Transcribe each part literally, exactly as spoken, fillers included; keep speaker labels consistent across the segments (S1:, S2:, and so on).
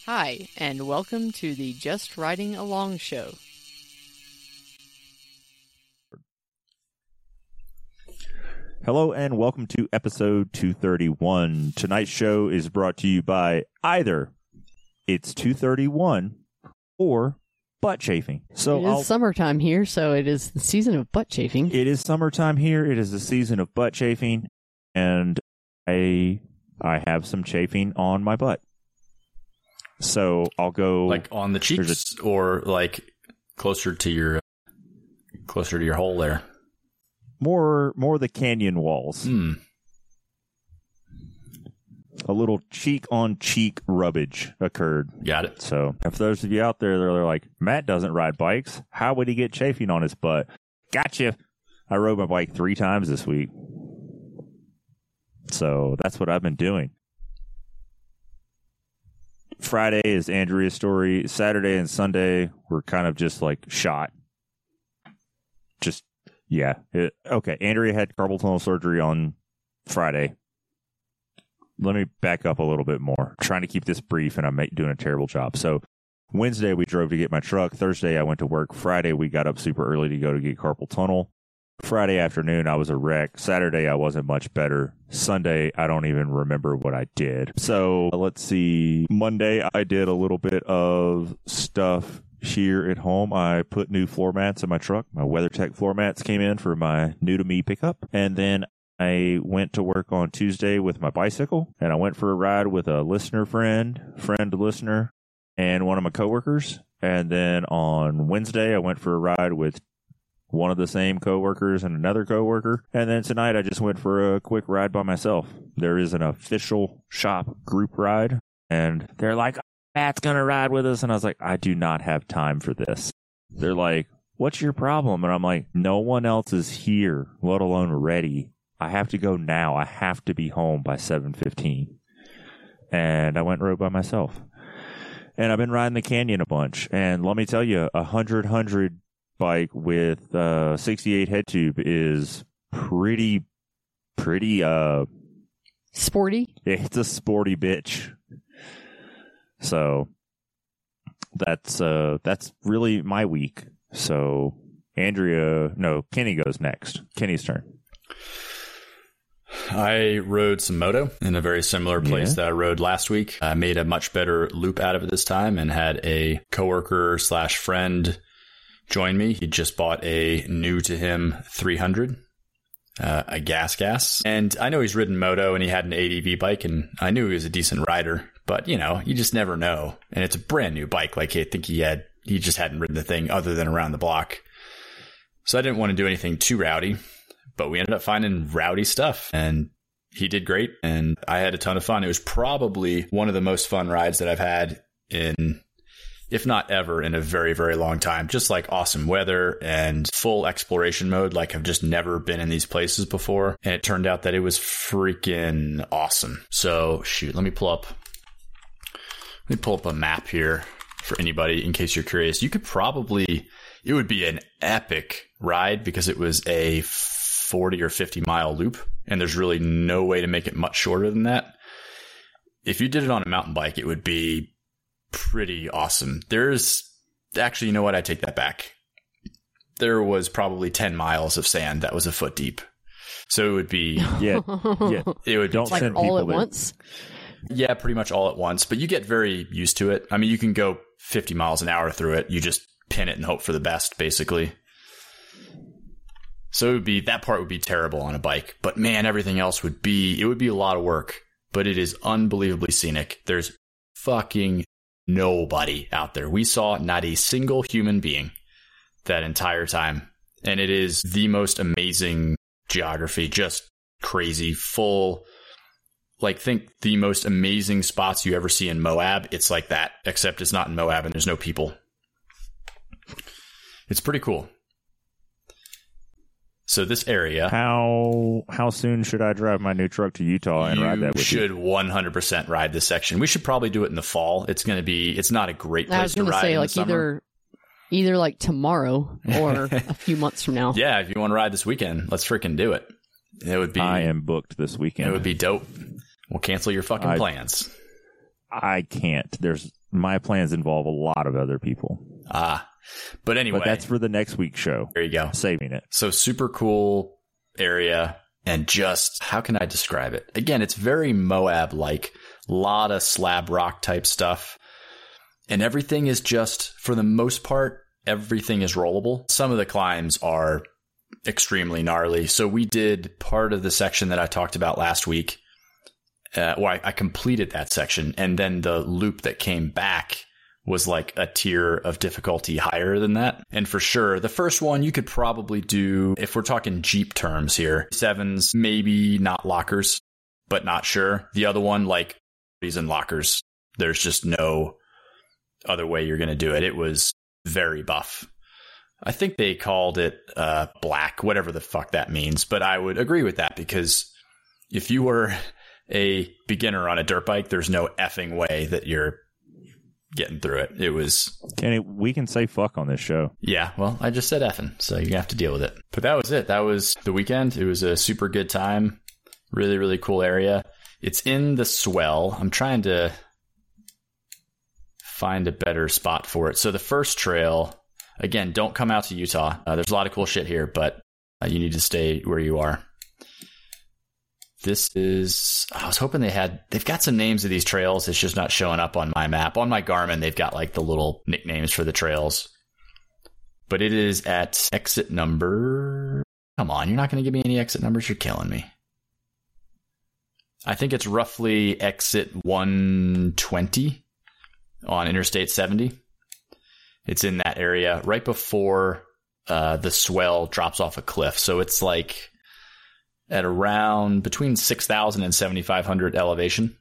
S1: Hi, and welcome to the Just Riding Along show.
S2: Hello and welcome to episode two thirty-one. Tonight's show is brought to you by either It's two thirty-one or Butt Chafing. So
S1: it is
S2: I'll,
S1: summertime here, so it is the season of butt chafing.
S2: It is summertime here. It is the season of butt chafing, and I I have some chafing on my butt. So I'll go
S3: like on the cheeks, a, or like closer to your closer to your hole there.
S2: More, more the canyon walls.
S3: Hmm.
S2: A little cheek-on-cheek rubbage occurred.
S3: Got it.
S2: So, if those of you out there, they're like, Matt doesn't ride bikes. How would he get chafing on his butt? Gotcha. I rode my bike three times this week. So, that's what I've been doing. Friday is Andrea's story. Saturday and Sunday were kind of just like shot. Just, yeah. It, okay, Andrea had carpal tunnel surgery on Friday. Let me back up a little bit more. I'm trying to keep this brief, and I'm doing a terrible job. So, Wednesday we drove to get my truck. Thursday I went to work. Friday we got up super early to go to get carpal tunnel. Friday afternoon I was a wreck. Saturday I wasn't much better. Sunday I don't even remember what I did. So, let's see. Monday I did a little bit of stuff here at home. I put new floor mats in my truck. My WeatherTech floor mats came in for my new to me pickup. And then I went to work on Tuesday with my bicycle, and I went for a ride with a listener friend, friend listener, and one of my coworkers. And then on Wednesday, I went for a ride with one of the same coworkers and another coworker. And then tonight, I just went for a quick ride by myself. There is an official shop group ride, and they're like, Matt's going to ride with us. And I was like, I do not have time for this. They're like, what's your problem? And I'm like, no one else is here, let alone ready. I have to go now. I have to be home by seven fifteen. And I went and rode by myself. And I've been riding the Canyon a bunch. And let me tell you, a one hundred hundred bike with uh sixty-eight head tube is pretty, pretty, uh...
S1: sporty?
S2: It's a sporty bitch. So, that's, uh, that's really my week. So, Andrea, no, Kenny goes next. Kenny's turn.
S3: I rode some moto in a very similar place yeah. that I rode last week. I made a much better loop out of it this time and had a coworker slash friend join me. He just bought a new to him three hundred, uh, a gas gas. And I know he's ridden moto and he had an A D V bike, and I knew he was a decent rider, but you know, you just never know. And it's a brand new bike. Like I think he had, he just hadn't ridden the thing other than around the block. So I didn't want to do anything too rowdy. But we ended up finding rowdy stuff, and he did great, and I had a ton of fun. It was probably one of the most fun rides that I've had in, if not ever, in a very, very long time. Just like awesome weather and full exploration mode. Like I've just never been in these places before, and it turned out that it was freaking awesome. So shoot, let me pull up, let me pull up a map here for anybody in case you're curious. You could probably, it would be an epic ride because it was a forty or fifty mile loop, and there's really no way to make it much shorter than that. If you did it on a mountain bike, it would be pretty awesome. There's actually, you know what? I take that back. There was probably ten miles of sand that was a foot deep. So it would be,
S2: yeah, yeah.
S3: It would
S1: don't
S3: like
S1: send all at once.
S3: Yeah, pretty much all at once, but you get very used to it. I mean, you can go fifty miles an hour through it. You just pin it and hope for the best, basically. So it would be, that part would be terrible on a bike, but man, everything else would be, it would be a lot of work, but it is unbelievably scenic. There's fucking nobody out there. We saw not a single human being that entire time. And it is the most amazing geography, just crazy, full, like think the most amazing spots you ever see in Moab. It's like that, except it's not in Moab and there's no people. It's pretty cool. So this area,
S2: how how soon should I drive my new truck to Utah and ride that with you?
S3: You should one hundred percent ride this section. We should probably do it in the fall. It's going to be, it's not a great place to ride. I was going to say, like,
S1: either either like tomorrow or a few months from now.
S3: Yeah, if you want to ride this weekend, let's freaking do it. It would be.
S2: I am booked this weekend.
S3: It would be dope. We'll cancel your fucking
S2: I,
S3: plans.
S2: I can't. There's My plans involve a lot of other people.
S3: Ah, but anyway.
S2: But that's for the next week's show.
S3: There you go.
S2: Saving it.
S3: So super cool area. And just, how can I describe it? Again, it's very Moab-like. A lot of slab rock type stuff. And everything is just, for the most part, everything is rollable. Some of the climbs are extremely gnarly. So we did part of the section that I talked about last week. Uh, well, I, I completed that section. And then the loop that came back was like a tier of difficulty higher than that. And for sure, the first one you could probably do, if we're talking Jeep terms here, sevens, maybe not lockers, but not sure. The other one, like, these in lockers. There's just no other way you're going to do it. It was very buff. I think they called it uh, black, whatever the fuck that means. But I would agree with that, because if you were a beginner on a dirt bike, there's no effing way that you're getting through it. It was...
S2: Kenny, we can say fuck on this show.
S3: Yeah, well, I just said effing, so you have to deal with it. But that was it. That was the weekend. It was a super good time. Really, really cool area. It's in the swell. I'm trying to find a better spot for it. So the first trail, again, don't come out to Utah. Uh, there's a lot of cool shit here, but uh, you need to stay where you are. This is, I was hoping they had, they've got some names of these trails. It's just not showing up on my map. On my Garmin, they've got like the little nicknames for the trails. But it is at exit number, come on, you're not going to give me any exit numbers? You're killing me. I think it's roughly exit one twenty on Interstate seventy. It's in that area right before uh, the swell drops off a cliff. So it's like at around between six thousand and seventy-five hundred elevation.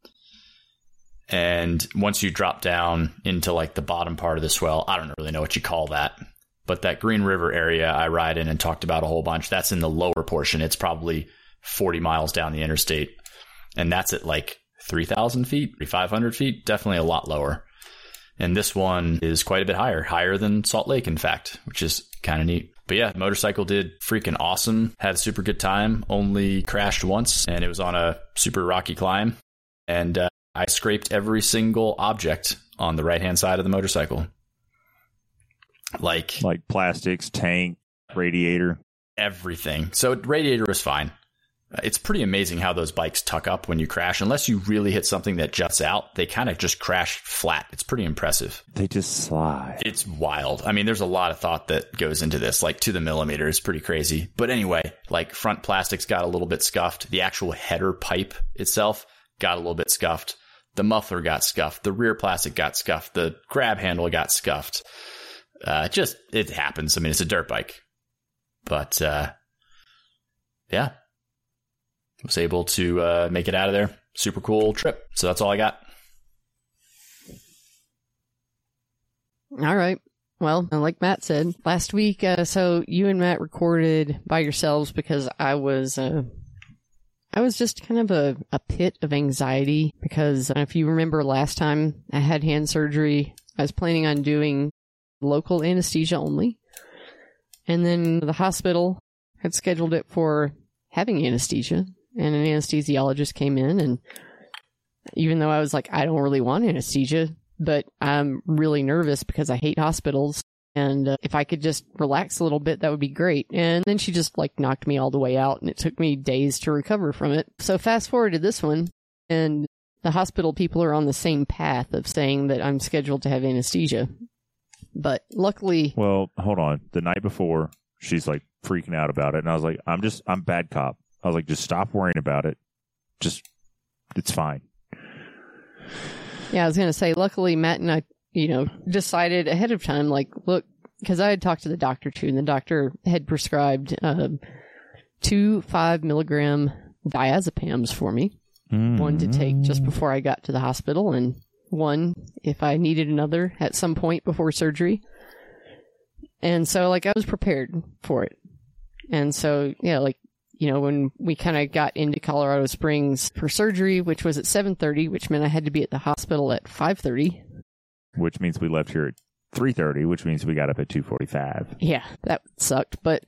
S3: And once you drop down into like the bottom part of the swell, I don't really know what you call that. But that Green River area I ride in and talked about a whole bunch, that's in the lower portion. It's probably forty miles down the interstate. And that's at like three thousand feet, five hundred feet, definitely a lot lower. And this one is quite a bit higher, higher than Salt Lake, in fact, which is kind of neat. But yeah, motorcycle did freaking awesome. Had a super good time. Only crashed once, and it was on a super rocky climb. And uh, I scraped every single object on the right-hand side of the motorcycle. Like,
S2: like plastics, tank, radiator.
S3: Everything. So radiator was fine. It's pretty amazing how those bikes tuck up when you crash. Unless you really hit something that juts out, they kind of just crash flat. It's pretty impressive.
S2: They just slide.
S3: It's wild. I mean, there's a lot of thought that goes into this, like to the millimeter. It's pretty crazy. But anyway, like front plastics got a little bit scuffed. The actual header pipe itself got a little bit scuffed. The muffler got scuffed. The rear plastic got scuffed. The grab handle got scuffed. Uh, just, it happens. I mean, it's a dirt bike. But, uh, yeah. Was able to uh, make it out of there. Super cool trip. So that's all I got.
S1: All right. Well, like Matt said, last week, uh, so you and Matt recorded by yourselves because I was, uh, I was just kind of a, a pit of anxiety because if you remember last time I had hand surgery, I was planning on doing local anesthesia only. And then the hospital had scheduled it for having anesthesia. And an anesthesiologist came in, and even though I was like, I don't really want anesthesia, but I'm really nervous because I hate hospitals, and uh, if I could just relax a little bit, that would be great. And then she just like knocked me all the way out, and it took me days to recover from it. So fast forward to this one, and the hospital people are on the same path of saying that I'm scheduled to have anesthesia. But luckily...
S2: Well, hold on. The night before, she's like freaking out about it, and I was like, I'm just, I'm bad cop. I was like, just stop worrying about it. Just, it's fine.
S1: Yeah, I was going to say, luckily, Matt and I, you know, decided ahead of time, like, look, because I had talked to the doctor, too, and the doctor had prescribed uh, two five milligram diazepams for me. Mm-hmm. One to take just before I got to the hospital, and one if I needed another at some point before surgery. And so, like, I was prepared for it. And so, yeah, like, you know, when we kind of got into Colorado Springs for surgery, which was at seven thirty, which meant I had to be at the hospital at five thirty.
S2: Which means we left here at three thirty, which means we got up at two forty-five.
S1: Yeah, that sucked. But,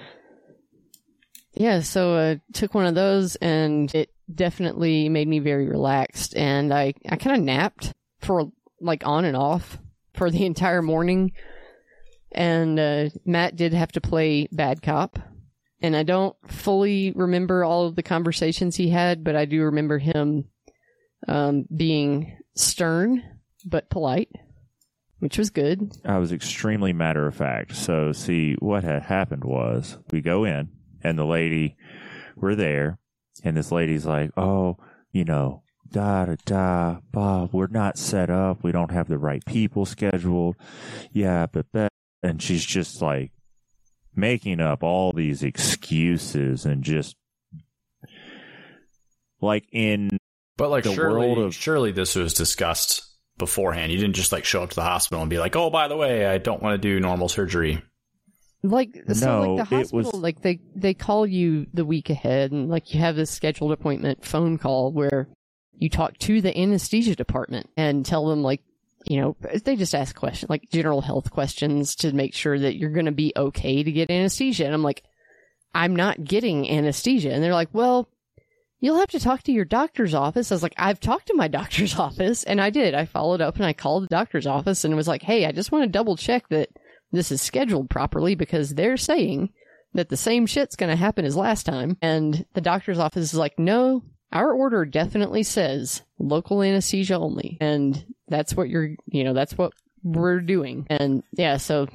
S1: yeah, so I uh, took one of those, and it definitely made me very relaxed. And I, I kind of napped for like on and off for the entire morning. And uh, Matt did have to play bad cop. And I don't fully remember all of the conversations he had, but I do remember him um, being stern but polite, which was good.
S2: I was extremely matter of fact. So, see, what had happened was we go in, and the lady, we're there, and this lady's like, oh, you know, da da da, Bob, we're not set up. We don't have the right people scheduled. Yeah, but, but, and she's just like, making up all these excuses and just like in
S3: but like
S2: the
S3: surely,
S2: world of
S3: surely this was discussed beforehand. You didn't just like show up to the hospital and be like, oh, by the way, I don't want to do normal surgery.
S1: Like, so
S2: no,
S1: like the hospital,
S2: it was...
S1: like they, they call you the week ahead and like you have this scheduled appointment phone call where you talk to the anesthesia department and tell them like, you know, they just ask questions, like general health questions to make sure that you're going to be okay to get anesthesia. And I'm like, I'm not getting anesthesia. And they're like, well, you'll have to talk to your doctor's office. I was like, I've talked to my doctor's office. And I did. I followed up and I called the doctor's office and was like, hey, I just want to double check that this is scheduled properly because they're saying that the same shit's going to happen as last time. And the doctor's office is like, no, our order definitely says local anesthesia only. And that's what you're, you know, that's what we're doing. And yeah, so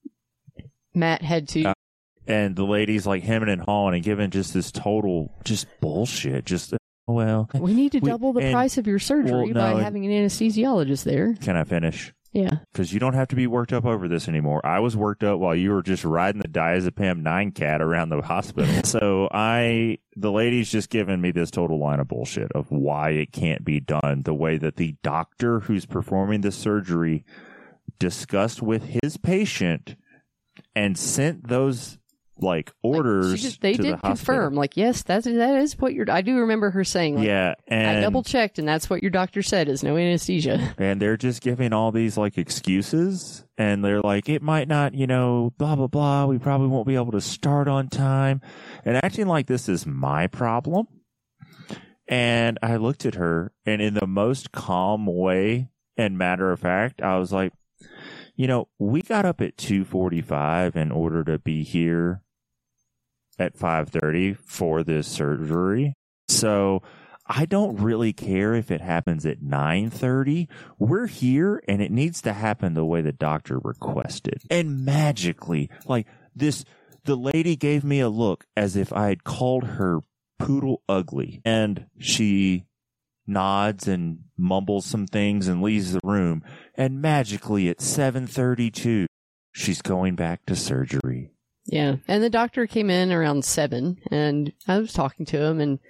S1: Matt had to.
S2: Uh, and the lady's like hemming and hawing and giving just this total, just bullshit. Just, well.
S1: We need to
S2: we,
S1: double the
S2: and,
S1: price of your surgery
S2: well, no,
S1: by
S2: and,
S1: having an anesthesiologist there.
S2: Can I finish?
S1: Yeah.
S2: Because you don't have to be worked up over this anymore. I was worked up while you were just riding the diazepam nine cat around the hospital. So I, the lady's just giving me this total line of bullshit of why it can't be done the way that the doctor who's performing the surgery discussed with his patient and sent those like orders.
S1: Like, she just, they
S2: to
S1: did
S2: the hospital.
S1: confirm, like, yes, that's, that is what you're, I do remember her saying, like,
S2: yeah, and
S1: I double checked and that's what your doctor said is no anesthesia.
S2: And they're just giving all these like excuses and they're like, it might not, you know, blah, blah, blah. We probably won't be able to start on time and acting like this is my problem. And I looked at her and in the most calm way and matter of fact, I was like, you know, we got up at two forty-five in order to be here at five thirty for this surgery. So I don't really care if it happens at nine thirty. We're here and it needs to happen the way the doctor requested. And magically, like this, the lady gave me a look as if I had called her poodle ugly. And she nods and mumbles some things and leaves the room. And magically at seven thirty-two, she's going back to surgery.
S1: Yeah. And the doctor came in around seven and I was talking to him and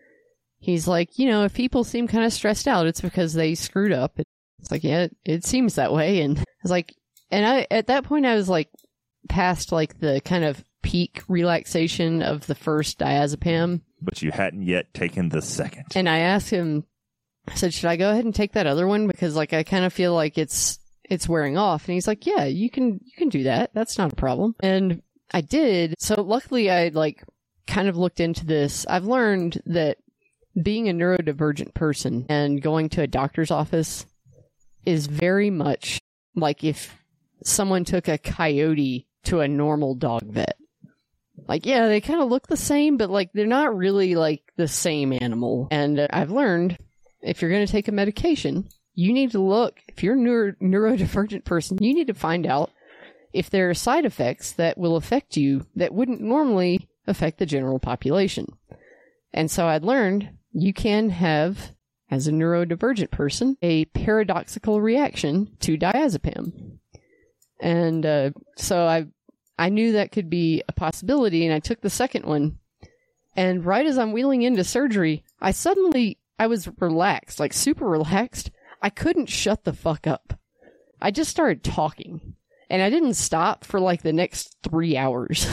S1: he's like, you know, if people seem kind of stressed out, it's because they screwed up. It's like, yeah, it, it seems that way. And I was like, and I, at that point I was like past like the kind of peak relaxation of the first diazepam.
S2: But you hadn't yet taken the second.
S1: And I asked him, I said, should I go ahead and take that other one? Because like, I kind of feel like it's, it's wearing off. And he's like, yeah, you can, you can do that. That's not a problem. And I did. So luckily I like kind of looked into this. I've learned that being a neurodivergent person and going to a doctor's office is very much like if someone took a coyote to a normal dog vet. Like, yeah, they kind of look the same, but like they're not really like the same animal. And uh, I've learned if you're going to take a medication, you need to look, if you're a neuro- neurodivergent person, you need to find out if there are side effects that will affect you that wouldn't normally affect the general population. And so I'd learned you can have, as a neurodivergent person, a paradoxical reaction to diazepam. And uh, so I I knew that could be a possibility, and I took the second one. And right as I'm wheeling into surgery, I suddenly, I was relaxed, like super relaxed. I couldn't shut the fuck up. I just started talking. And I didn't stop for like the next three hours.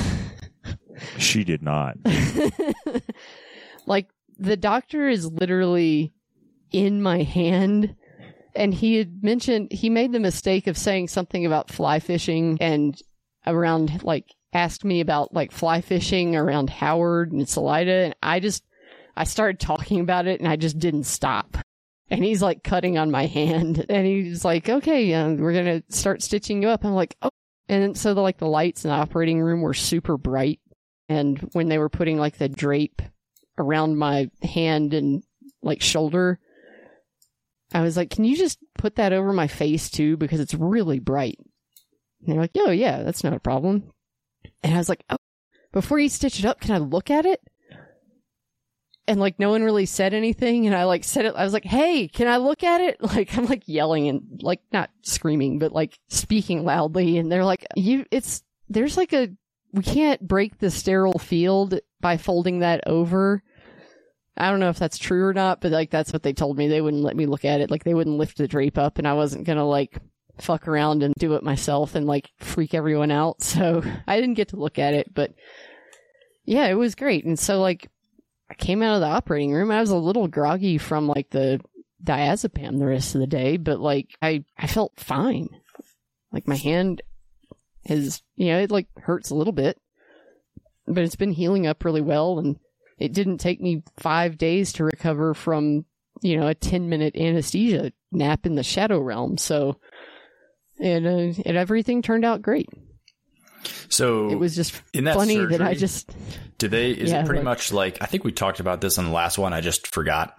S2: She did not.
S1: Like, the doctor is literally in my hand. And he had mentioned, he made the mistake of saying something about fly fishing and around, like, asked me about, like, fly fishing around Howard and Salida. And I just, I started talking about it and I just didn't stop. And he's like cutting on my hand, and he's like, okay, um, we're going to start stitching you up. I'm like, oh. And so the, like the lights in the operating room were super bright. And when they were putting like the drape around my hand and like shoulder, I was like, can you just put that over my face too? Because it's really bright. And they're like, oh yeah, that's not a problem. And I was like, oh, before you stitch it up, can I look at it? And like no one really said anything, and I like said it. I was like, "Hey, can I look at it?" Like I'm like yelling and like not screaming, but like speaking loudly. And they're like, "You, it's there's like a we can't break the sterile field by folding that over." I don't know if that's true or not, but like that's what they told me. They wouldn't let me look at it. Like they wouldn't lift the drape up, and I wasn't gonna like fuck around and do it myself and like freak everyone out. So I didn't get to look at it, but yeah, it was great. And so like. I came out of the operating room. I was a little groggy from like the diazepam the rest of the day, but like I, I felt fine. Like my hand is, you know, it like hurts a little bit, but it's been healing up really well. And it didn't take me five days to recover from, you know, a ten minute anesthesia nap in the shadow realm. So, and, uh, and everything turned out great.
S3: So
S1: it was just
S3: in that
S1: funny
S3: surgery,
S1: that I just
S3: do they is
S1: yeah,
S3: it pretty
S1: like,
S3: much like I think we talked about this on the last one, I just forgot.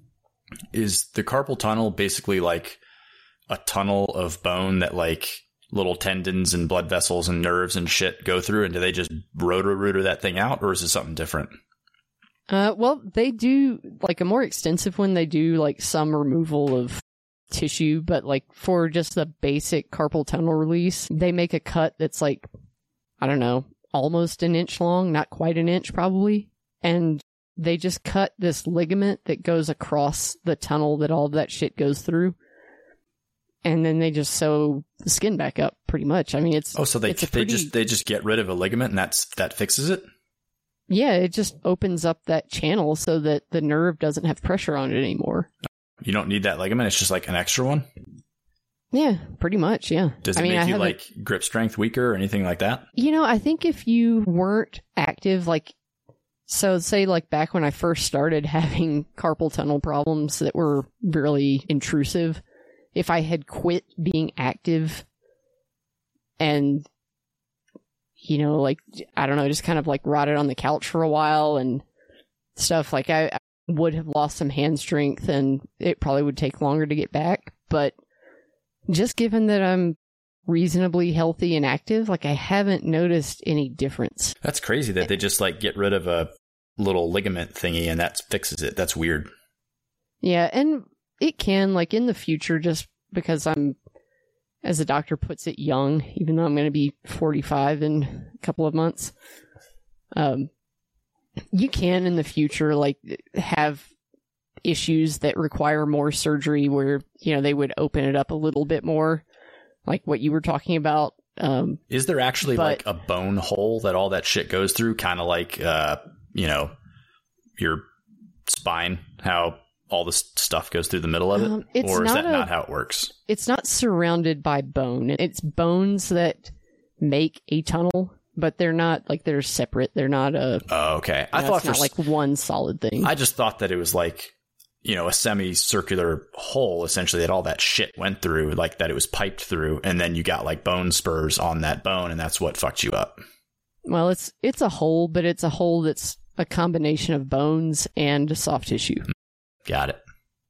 S3: Is the carpal tunnel basically like a tunnel of bone that like little tendons and blood vessels and nerves and shit go through, and do they just roto-rooter that thing out, or is it something different?
S1: Uh well, they do like a more extensive one, they do like some removal of tissue, but like for just the basic carpal tunnel release, they make a cut that's like I don't know, almost an inch long, not quite an inch probably. And they just cut this ligament that goes across the tunnel that all of that shit goes through. And then they just sew the skin back up pretty much. I mean, it's
S3: Oh, so they
S1: it's
S3: they
S1: pretty,
S3: just they just get rid of a ligament and that's that fixes it?
S1: Yeah, it just opens up that channel so that the nerve doesn't have pressure on it anymore.
S3: You don't need that ligament, it's just like an extra one?
S1: Yeah, pretty much, yeah.
S3: Does it
S1: I mean,
S3: make
S1: I
S3: you
S1: haven't-
S3: like grip strength weaker or anything like that?
S1: You know, I think if you weren't active, like, so say like back when I first started having carpal tunnel problems that were really intrusive, if I had quit being active and, you know, like, I don't know, just kind of like rotted on the couch for a while and stuff, like I, I would have lost some hand strength and it probably would take longer to get back. But just given that I'm reasonably healthy and active, like I haven't noticed any difference.
S3: That's crazy that they just like get rid of a little ligament thingy and that fixes it. That's weird.
S1: Yeah, and it can, like in the future, just because I'm, as the doctor puts it, young, even though I'm going to be forty-five in a couple of months, um, you can in the future, like, have issues that require more surgery where, you know, they would open it up a little bit more, like what you were talking about. Um,
S3: Is there actually
S1: but,
S3: like a bone hole that all that shit goes through? Kind of like, uh, you know, your spine, how all this stuff goes through the middle of it?
S1: Um, it's
S3: or is
S1: not
S3: that
S1: a-
S3: not how it works?
S1: It's not surrounded by bone. It's bones that make a tunnel, but they're not, like, they're separate. They're not a,
S3: Oh, okay. I
S1: you know,
S3: thought
S1: it's not
S3: for
S1: like one solid thing.
S3: I just thought that it was like, you know, a semicircular hole, essentially, that all that shit went through, like that it was piped through, and then you got like bone spurs on that bone, and that's what fucked you up.
S1: Well, it's it's a hole, but it's a hole that's a combination of bones and soft tissue.
S3: Got it.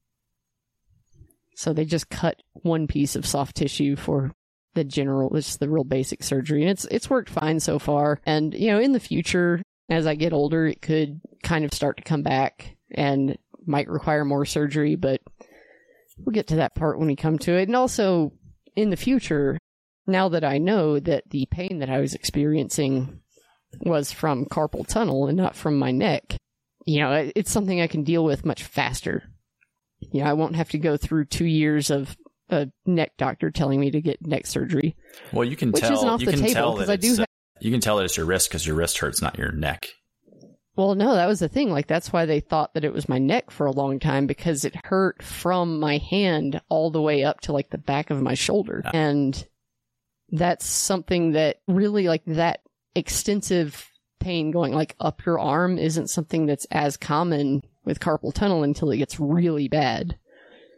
S1: So they just cut one piece of soft tissue for the general, it's the real basic surgery. And it's it's worked fine so far. And, you know, in the future, as I get older, it could kind of start to come back and might require more surgery, but we'll get to that part when we come to it. And also, in the future, now that I know that the pain that I was experiencing was from carpal tunnel and not from my neck, you know, it- it's something I can deal with much faster. You know, I won't have to go through two years of a neck doctor telling me to get neck surgery.
S3: Well, you can
S1: Which
S3: tell.
S1: isn't off
S3: you
S1: the
S3: can
S1: table,
S3: tell
S1: 'cause
S3: that
S1: I do
S3: it's,
S1: ha-
S3: uh, you can tell that it's your wrist because your wrist hurts, not your neck.
S1: Well, no, that was the thing. Like, that's why they thought that it was my neck for a long time, because it hurt from my hand all the way up to, like, the back of my shoulder.
S3: Ah.
S1: And that's something that really, like, that extensive pain going, like, up your arm isn't something that's as common with carpal tunnel until it gets really bad.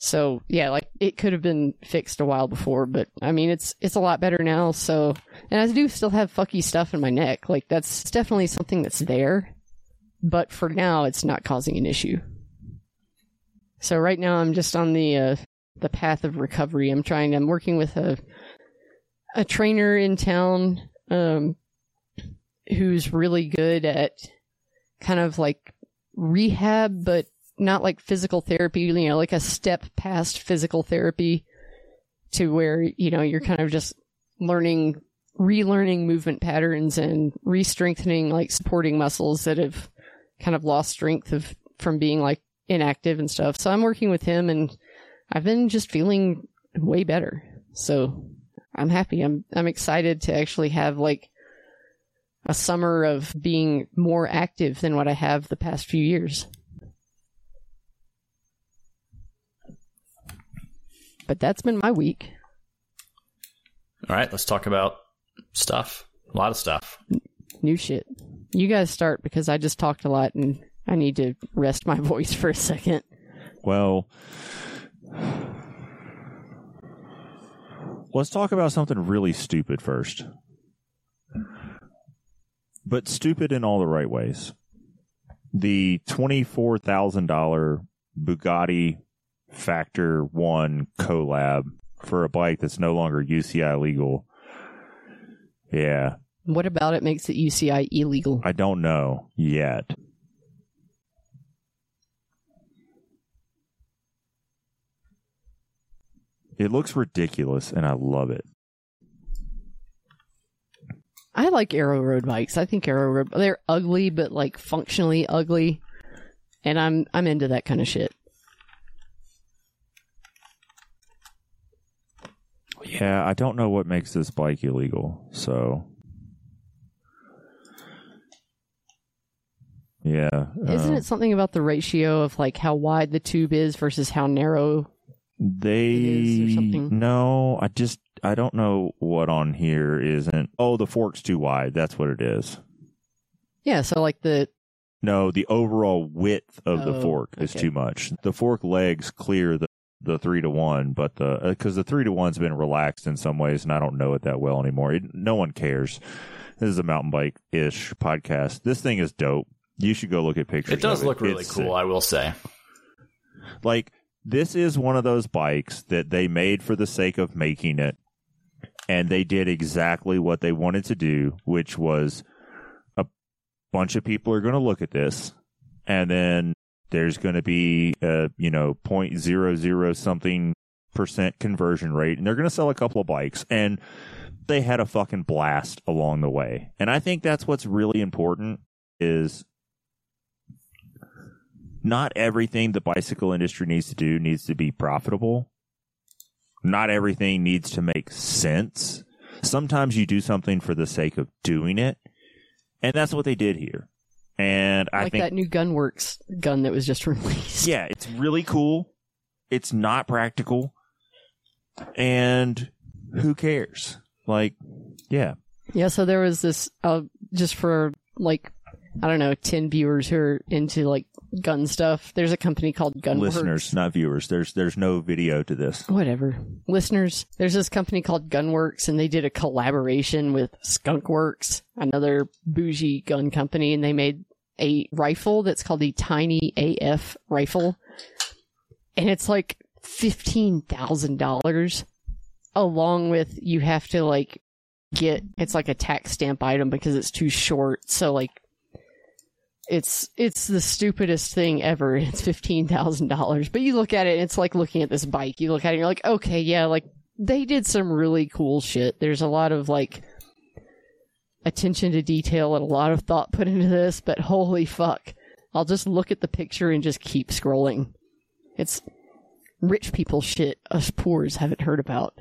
S1: So yeah, like it could have been fixed a while before, but I mean, it's it's a lot better now. So, and I do still have fucky stuff in my neck. Like that's definitely something that's there, but for now, it's not causing an issue. So right now, I'm just on the uh, the path of recovery. I'm trying. I'm working with a a trainer in town um, who's really good at kind of like rehab, but not like physical therapy, you know, like a step past physical therapy to where, you know, you're kind of just learning, relearning movement patterns and re-strengthening like supporting muscles that have kind of lost strength of from being like inactive and stuff. So I'm working with him and I've been just feeling way better. So I'm happy. I'm, I'm excited to actually have like a summer of being more active than what I have the past few years. But that's been my week.
S3: All right, let's talk about stuff. A lot of stuff.
S1: New shit. You guys start because I just talked a lot and I need to rest my voice for a second.
S2: Well, let's talk about something really stupid first. But stupid in all the right ways. The twenty-four thousand dollars Bugatti Factor One collab for a bike that's no longer U C I legal. Yeah.
S1: What about it makes it U C I illegal?
S2: I don't know yet. It looks ridiculous and I love it.
S1: I like Aero Road bikes. I think Aero Road, they're ugly, but like functionally ugly. And I'm I'm into that kind of shit.
S2: Yeah, I don't know what makes this bike illegal, so yeah.
S1: Isn't
S2: uh,
S1: it something about the ratio of like how wide the tube is versus how narrow
S2: they
S1: it is or something?
S2: No, I just I don't know what on here isn't. Oh, the fork's too wide. That's what it is.
S1: Yeah, so like the
S2: No, the overall width of
S1: Oh,
S2: the fork is
S1: okay.
S2: too much. The fork legs clear the the three to one, but the because the three to one's been relaxed in some ways, and I don't know it that well anymore. It, no one cares. This is a mountain bike ish podcast. This thing is dope. You should go look at pictures.
S3: It does
S2: of
S3: look really
S2: It's
S3: cool,
S2: sick.
S3: I will say.
S2: Like this is one of those bikes that they made for the sake of making it, and they did exactly what they wanted to do, which was a bunch of people are going to look at this, and then there's going to be a, you know, zero point zero zero something percent conversion rate, and they're going to sell a couple of bikes, and they had a fucking blast along the way. And I think that's what's really important is not everything the bicycle industry needs to do needs to be profitable. Not everything needs to make sense. Sometimes you do something for the sake of doing it, and that's what they did here. And I
S1: like
S2: think
S1: that new Gunworks gun that was just released.
S2: yeah, it's really cool. It's not practical. And who cares? Like, yeah.
S1: Yeah, so there was this, uh, just for like, I don't know, ten viewers who are into like gun stuff. There's a company called Gunworks.
S2: Listeners, not viewers. There's there's no video to this.
S1: Whatever. Listeners, there's this company called Gunworks, and they did a collaboration with Skunkworks, another bougie gun company, and they made a rifle that's called the Tiny A F rifle. And it's like fifteen thousand dollars, along with you have to like get, it's like a tax stamp item because it's too short. So like, It's it's the stupidest thing ever. It's fifteen thousand dollars. But you look at it, and it's like looking at this bike. You look at it, and you're like, okay, yeah, like, they did some really cool shit. There's a lot of, like, attention to detail and a lot of thought put into this, but holy fuck. I'll just look at the picture and just keep scrolling. It's rich people shit us poors haven't heard about.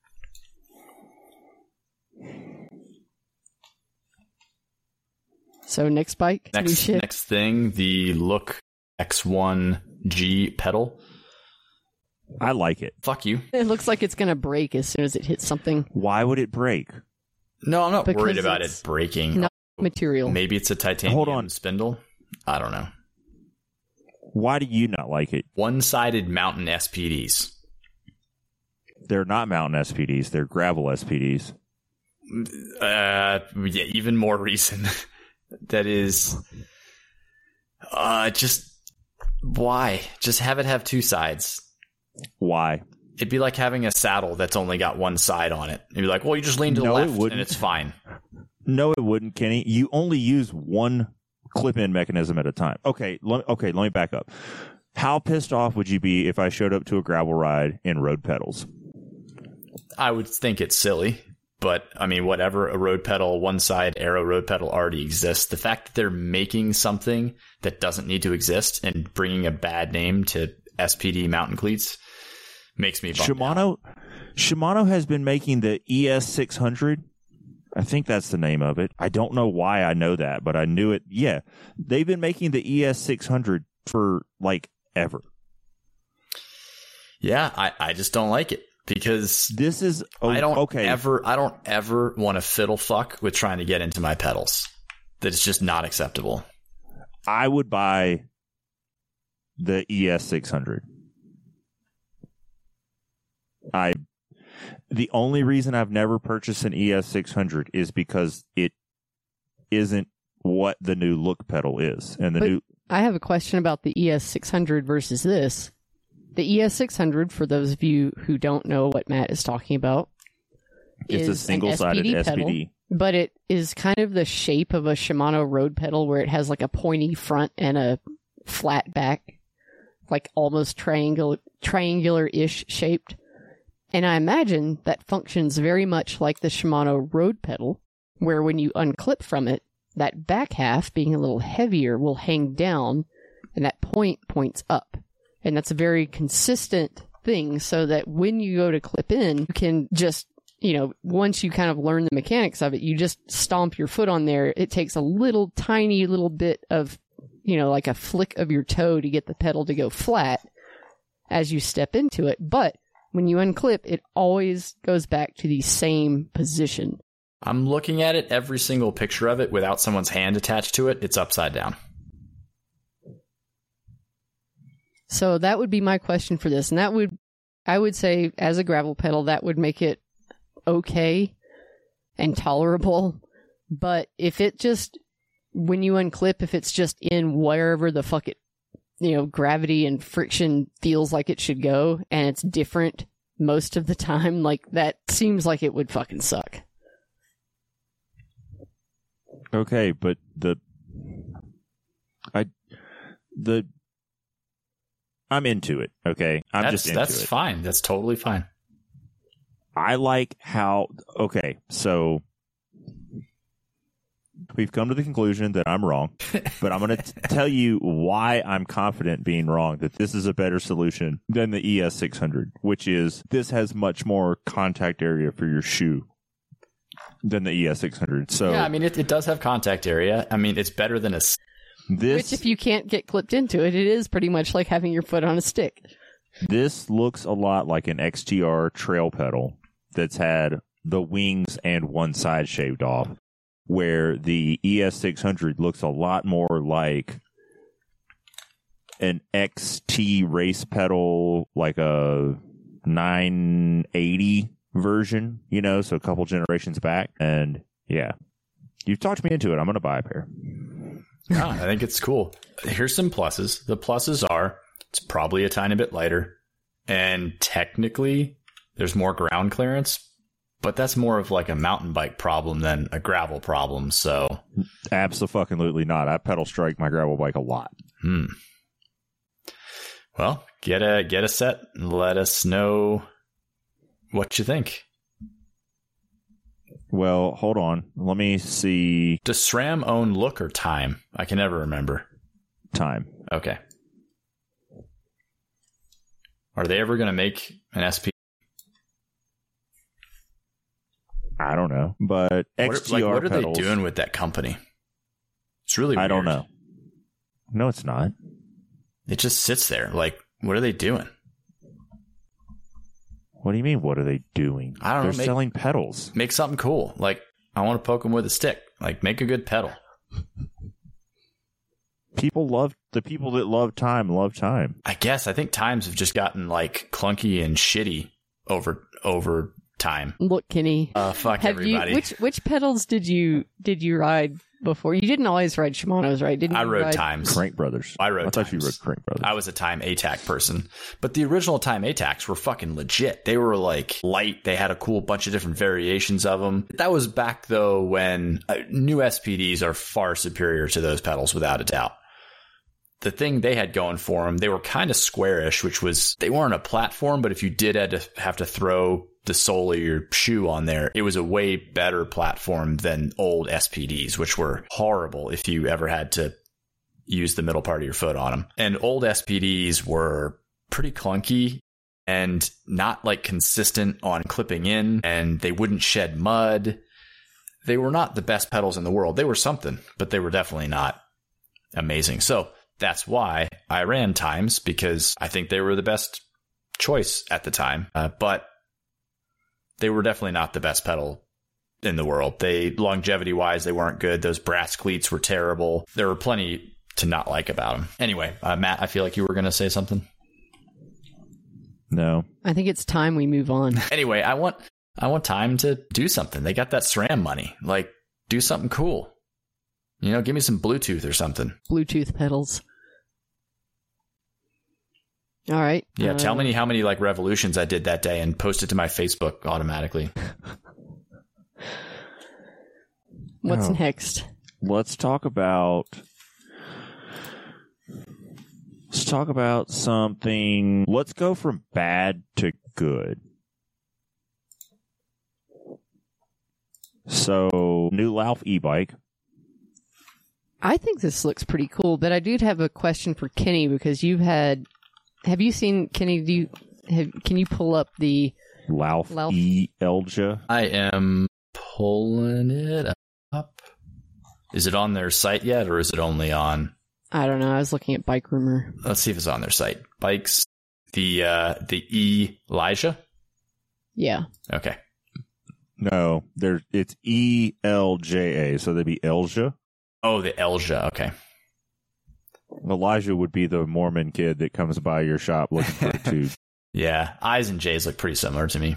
S1: So next bike, new
S3: Next,
S1: shit.
S3: next thing, the Look X one G pedal.
S2: I like it.
S3: Fuck you.
S1: It looks like it's gonna break as soon as it hits something.
S2: Why would it break?
S3: No, I'm not
S1: Because
S3: worried about
S1: it's
S3: it breaking.
S1: not material.
S3: Maybe it's a titanium
S2: Hold on.
S3: spindle. I don't know.
S2: Why do you not like it?
S3: One-sided mountain S P Ds.
S2: They're not mountain S P Ds. They're gravel S P Ds.
S3: Uh, yeah, even more reason. That is, uh, just why? Just have it have two sides.
S2: Why?
S3: It'd be like having a saddle that's only got one side on it. You'd be like, well, you just lean to the
S2: No, it
S3: left
S2: wouldn't.
S3: and it's fine.
S2: No, it wouldn't, Kenny. You only use one clip-in mechanism at a time. Okay, let, okay, let me back up. How pissed off would you be if I showed up to a gravel ride in road pedals?
S3: I would think it's silly, but I mean, whatever. A road pedal, one side arrow road pedal already exists. The fact that they're making something that doesn't need to exist and bringing a bad name to S P D mountain cleats makes me bummed
S2: Shimano,
S3: out.
S2: Shimano has been making the E S six hundred. I think that's the name of it. I don't know why I know that, but I knew it. Yeah, they've been making the E S six hundred for like ever.
S3: Yeah, I, I just don't like it. Because
S2: this is oh,
S3: I don't
S2: okay.
S3: ever I don't ever want to fiddle fuck with trying to get into my pedals. That is just not acceptable.
S2: I would buy the E S six hundred. I the only reason I've never purchased an E S six hundred is because it isn't what the new look pedal is, and the
S1: but
S2: new.
S1: I have a question about the E S six hundred versus this. The E S six hundred, for those of you who don't know what Matt is talking about,
S2: it's
S1: is
S2: a single-sided
S1: an
S2: S P D,
S1: pedal, but it is kind of the shape of a Shimano road pedal where it has like a pointy front and a flat back, like almost triangular, triangular-ish shaped. And I imagine that functions very much like the Shimano road pedal, where when you unclip from it, that back half, being a little heavier, will hang down, and that point points up. And that's a very consistent thing, so that when you go to clip in, you can just, you know, once you kind of learn the mechanics of it, you just stomp your foot on there. It takes a little tiny little bit of, you know, like a flick of your toe to get the pedal to go flat as you step into it. But when you unclip, it always goes back to the same position.
S3: I'm looking at it, every single picture of it without someone's hand attached to it, it's upside down.
S1: So that would be my question for this. And that would, I would say, as a gravel pedal, that would make it okay and tolerable. But if it just, when you unclip, if it's just in wherever the fuck it, you know, gravity and friction feels like it should go, and it's different most of the time, like, that seems like it would fucking suck.
S2: Okay, but the, I, the, I'm into it, okay? I'm
S3: that's,
S2: just into
S3: that's
S2: it.
S3: That's fine. That's totally fine.
S2: I like how... Okay, so... We've come to the conclusion that I'm wrong, but I'm going to tell you why I'm confident being wrong, that this is a better solution than the E S six hundred, which is this has much more contact area for your shoe than the E S six hundred. So
S3: yeah, I mean, it, it does have contact area. I mean, it's better than a...
S2: This,
S1: Which, if you can't get clipped into it, it is pretty much like having your foot on a stick.
S2: This looks a lot like an X T R trail pedal that's had the wings and one side shaved off, where the E S six hundred looks a lot more like an X T race pedal, like a nine eighty version, you know, so a couple generations back. And yeah, you've talked me into it. I'm going to buy a pair.
S3: Ah, I think it's cool. Here's some pluses. The pluses are it's probably a tiny bit lighter, and technically there's more ground clearance, but that's more of like a mountain bike problem than a gravel problem. So
S2: absolutely not. I pedal strike my gravel bike a lot.
S3: Hmm. Well, get a get a set and let us know what you think.
S2: Well, hold on. Let me see.
S3: Does SRAM own Look or Time? I can never remember.
S2: Time.
S3: Okay. Are they ever going to make an S P?
S2: I don't know. But X T R
S3: what are, like, what are
S2: pedals,
S3: they doing with that company? It's really weird.
S2: I don't know. No, it's not.
S3: It just sits there. Like, what are they doing?
S2: What do you mean, what are they doing?
S3: I don't
S2: They're
S3: know. Make,
S2: selling pedals.
S3: Make something cool. Like, I want to poke them with a stick. Like, make a good pedal.
S2: People love the people that love time love time.
S3: I guess I think times have just gotten like clunky and shitty over over time.
S1: Look, Kenny.
S3: Uh, fuck
S1: have
S3: everybody.
S1: You, which which pedals did you did you ride before? You didn't always ride Shimano's, right? Didn't
S3: I
S1: you
S3: rode
S1: ride
S3: times.
S2: Crank Brothers.
S3: I rode
S2: I thought
S3: times.
S2: you rode Crank Brothers.
S3: I was a Time A TAC person, but the original Time A TACs were fucking legit. They were like light. They had a cool bunch of different variations of them. That was back though when uh, new S P Ds are far superior to those pedals without a doubt. The thing they had going for them, they were kind of squarish, which was they weren't a platform, but if you did had to have to throw the sole of your shoe on there, it was a way better platform than old S P Ds, which were horrible if you ever had to use the middle part of your foot on them. And old S P Ds were pretty clunky and not like consistent on clipping in, and they wouldn't shed mud. They were not the best pedals in the world. They were something, but they were definitely not amazing. So that's why I ran Times, because I think they were the best choice at the time. Uh, but they were definitely not the best pedal in the world. They, longevity wise, they weren't good. Those brass cleats were terrible. There were plenty to not like about them. Anyway, uh, Matt, I feel like you were going to say something.
S2: No.
S1: I think it's time we move on.
S3: Anyway, I want I want Time to do something. They got that SRAM money. Like, do something cool. You know, give me some Bluetooth or something.
S1: Bluetooth pedals. All right.
S3: Yeah,
S1: uh,
S3: tell me how many like revolutions I did that day and post it to my Facebook automatically.
S1: What's
S2: Oh.
S1: next?
S2: Let's talk about Let's talk about something. Let's go from bad to good. So, new Lauf e-bike.
S1: I think this looks pretty cool, but I do have a question for Kenny because you've had. Have you seen Kenny? Do you have? Can you pull up the
S2: Lauf,
S1: Lauf.
S2: E Elja.
S3: I am pulling it up. Is it on their site yet, or is it only on?
S1: I don't know. I was looking at Bike Rumor.
S3: Let's see if it's on their site. Bikes, the uh, the E Elijah.
S1: Yeah.
S3: Okay.
S2: No, there it's E L J A, so they'd be Elja.
S3: Oh, the Elja. Okay.
S2: Elijah would be the Mormon kid that comes by your shop looking for a tube.
S3: Yeah, I's and J's look pretty similar to me.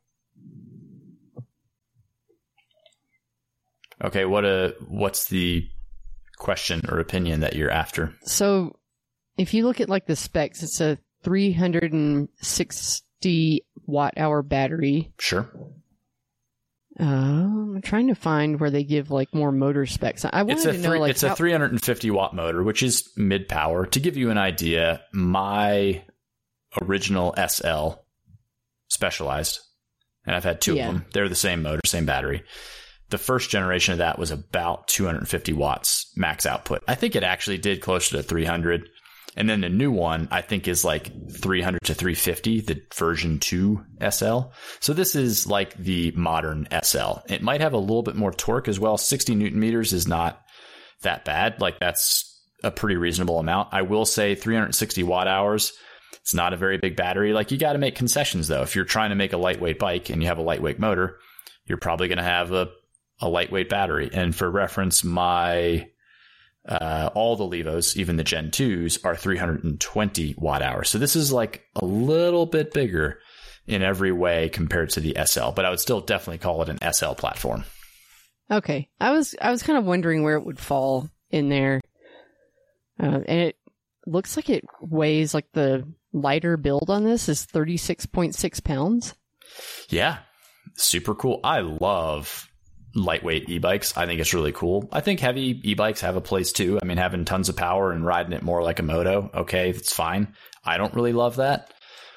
S3: Okay, what a what's the question or opinion that you're after?
S1: So, if you look at like the specs, it's a three hundred sixty watt hour battery.
S3: Sure.
S1: Uh, I'm trying to find where they give like more motor specs. I wanted
S3: It's a
S1: to know
S3: three,
S1: like
S3: it's
S1: how-
S3: a three hundred fifty watt motor, which is mid power. To give you an idea, my original S L Specialized, and I've had two
S1: Yeah.
S3: of them. They're the same motor, same battery. The first generation of that was about two hundred fifty watts max output. I think it actually did closer to three hundred. And then the new one, I think, is like three hundred to three fifty, the version two S L. So this is like the modern S L. It might have a little bit more torque as well. sixty newton meters is not that bad. Like, that's a pretty reasonable amount. I will say three hundred sixty watt hours. It's not a very big battery. Like, you got to make concessions, though. If you're trying to make a lightweight bike and you have a lightweight motor, you're probably going to have a, a lightweight battery. And for reference, my... Uh, all the Levos, even the Gen twos, are three hundred twenty watt hours. So this is like a little bit bigger in every way compared to the S L, but I would still definitely call it an S L platform.
S1: Okay, I was I was kind of wondering where it would fall in there, uh, and it looks like it weighs like the lighter build on this is thirty-six point six pounds.
S3: Yeah, super cool. I love lightweight e-bikes. I think it's really cool. I think heavy e-bikes have a place too. I mean, having tons of power and riding it more like a moto, okay, that's fine. I don't really love that,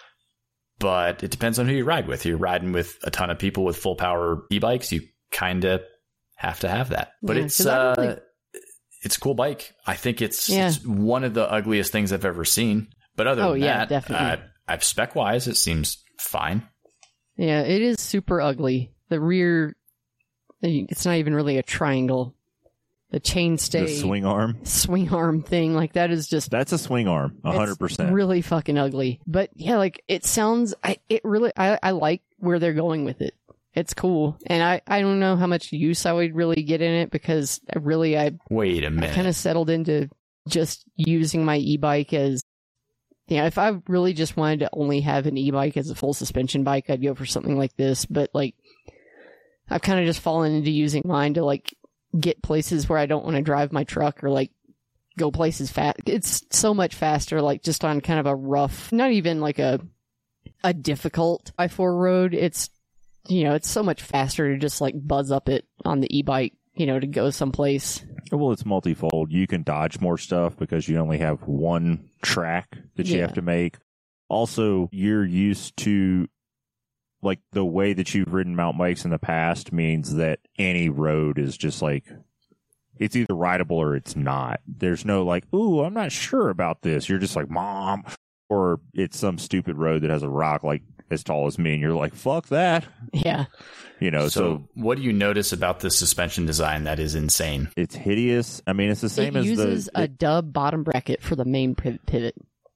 S3: but it depends on who you ride with. You're riding with a ton of people with full power e-bikes, you kind of have to have that. But
S1: Yeah,
S3: it's
S1: 'cause I
S3: uh,
S1: really-
S3: it's a cool bike. I think it's,
S1: Yeah.
S3: it's one of the ugliest things I've ever seen. But other
S1: Oh,
S3: than
S1: yeah,
S3: that,
S1: definitely.
S3: uh, I've spec wise, it seems fine.
S1: Yeah, it is super ugly. The rear, it's not even really a triangle. The chainstay
S2: The swing arm.
S1: swing arm thing, like that is just
S2: That's a swing arm, a hundred
S1: It's
S2: percent.
S1: really fucking ugly. But yeah, like it sounds, I it really, I, I like where they're going with it. It's cool, and I, I don't know how much use I would really get in it because I really I
S3: Wait a
S1: I
S3: minute.
S1: kind of settled into just using my e-bike as, you know, if I really just wanted to only have an e-bike as a full suspension bike, I'd go for something like this. But like, I've kind of just fallen into using mine to like get places where I don't want to drive my truck or like go places fast. It's so much faster, like just on kind of a rough, not even like a a difficult I four road. It's, you know, it's so much faster to just like buzz up it on the e-bike, you know, to go someplace.
S2: Well, it's multifold. You can dodge more stuff because you only have one track that you
S1: Yeah.
S2: have to make. Also, you're used to, like, the way that you've ridden mountain bikes in the past means that any road is just like, it's either rideable or it's not. There's no like, ooh, I'm not sure about this. You're just like, Mom. Or it's some stupid road that has a rock like as tall as me, and you're like, fuck that.
S1: Yeah.
S2: You know,
S3: So,
S2: so,
S3: what do you notice about the suspension design that is insane?
S2: it's hideous. I mean, it's the same
S1: It
S2: as
S1: uses
S2: the.
S1: a
S2: it-
S1: dub bottom bracket for the main piv- pivot.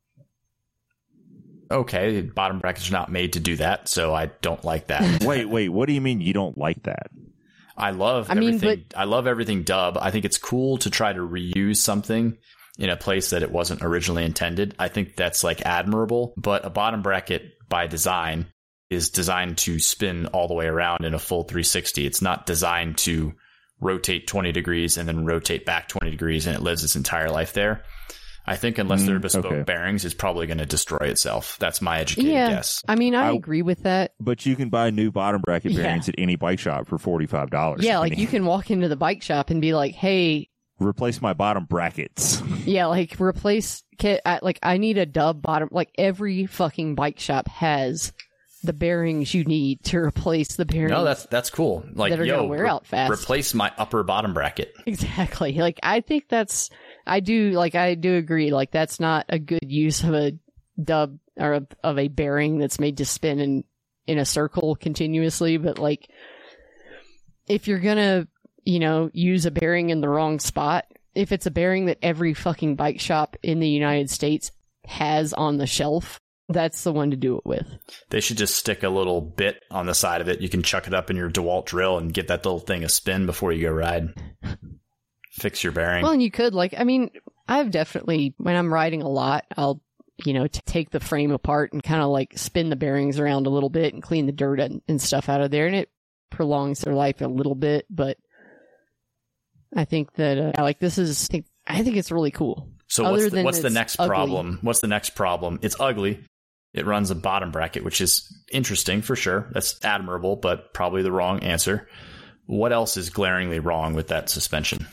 S3: Okay, bottom brackets are not made to do that, so I don't like that.
S2: wait, wait. What do you mean you don't like that?
S3: I love
S1: I mean,
S3: everything. I love everything dub. I think it's cool to try to reuse something in a place that it wasn't originally intended. I think that's like admirable, but a bottom bracket by design is designed to spin all the way around in a full three sixty. It's not designed to rotate twenty degrees and then rotate back twenty degrees and it lives its entire life there. I think unless
S2: Mm,
S3: they're bespoke
S2: okay.
S3: bearings, it's probably going to destroy itself. That's my educated
S1: Yeah.
S3: guess.
S1: I mean, I,
S2: I-
S1: agree with that.
S2: But you can buy new bottom bracket
S1: Yeah.
S2: bearings at any bike shop for forty-five dollars.
S1: Yeah, like you can walk into the bike shop and be like, hey,
S2: replace my bottom brackets.
S1: yeah, like replace, kit. I, like I need a dub bottom. Like every fucking bike shop has the bearings you need to replace the bearings.
S3: No, that's that's cool. Like,
S1: That are
S3: yo,
S1: gonna wear
S3: re-
S1: out fast.
S3: replace my upper bottom bracket.
S1: Exactly. Like, I think that's, I do, like, I do agree. Like, that's not a good use of a dub or of, of a bearing that's made to spin in, in a circle continuously. But, like, if you're gonna, you know, use a bearing in the wrong spot, if it's a bearing that every fucking bike shop in the United States has on the shelf, that's the one to do it with.
S3: They should just stick a little bit on the side of it. You can chuck it up in your DeWalt drill and get that little thing a spin before you go ride. Fix your bearing.
S1: Well, and you could, like, I mean, I've definitely, when I'm riding a lot, I'll, you know, t- take the frame apart and kind of like spin the bearings around a little bit and clean the dirt and, and stuff out of there. And it prolongs their life a little bit. But I think that, uh, like, this is, I think, I think it's really cool.
S3: So
S1: Other
S3: what's the,
S1: than
S3: what's the
S1: it's
S3: next
S1: ugly.
S3: problem? What's the next problem? It's ugly. It runs a bottom bracket, which is interesting for sure. That's admirable, but probably the wrong answer. What else is glaringly wrong with that suspension?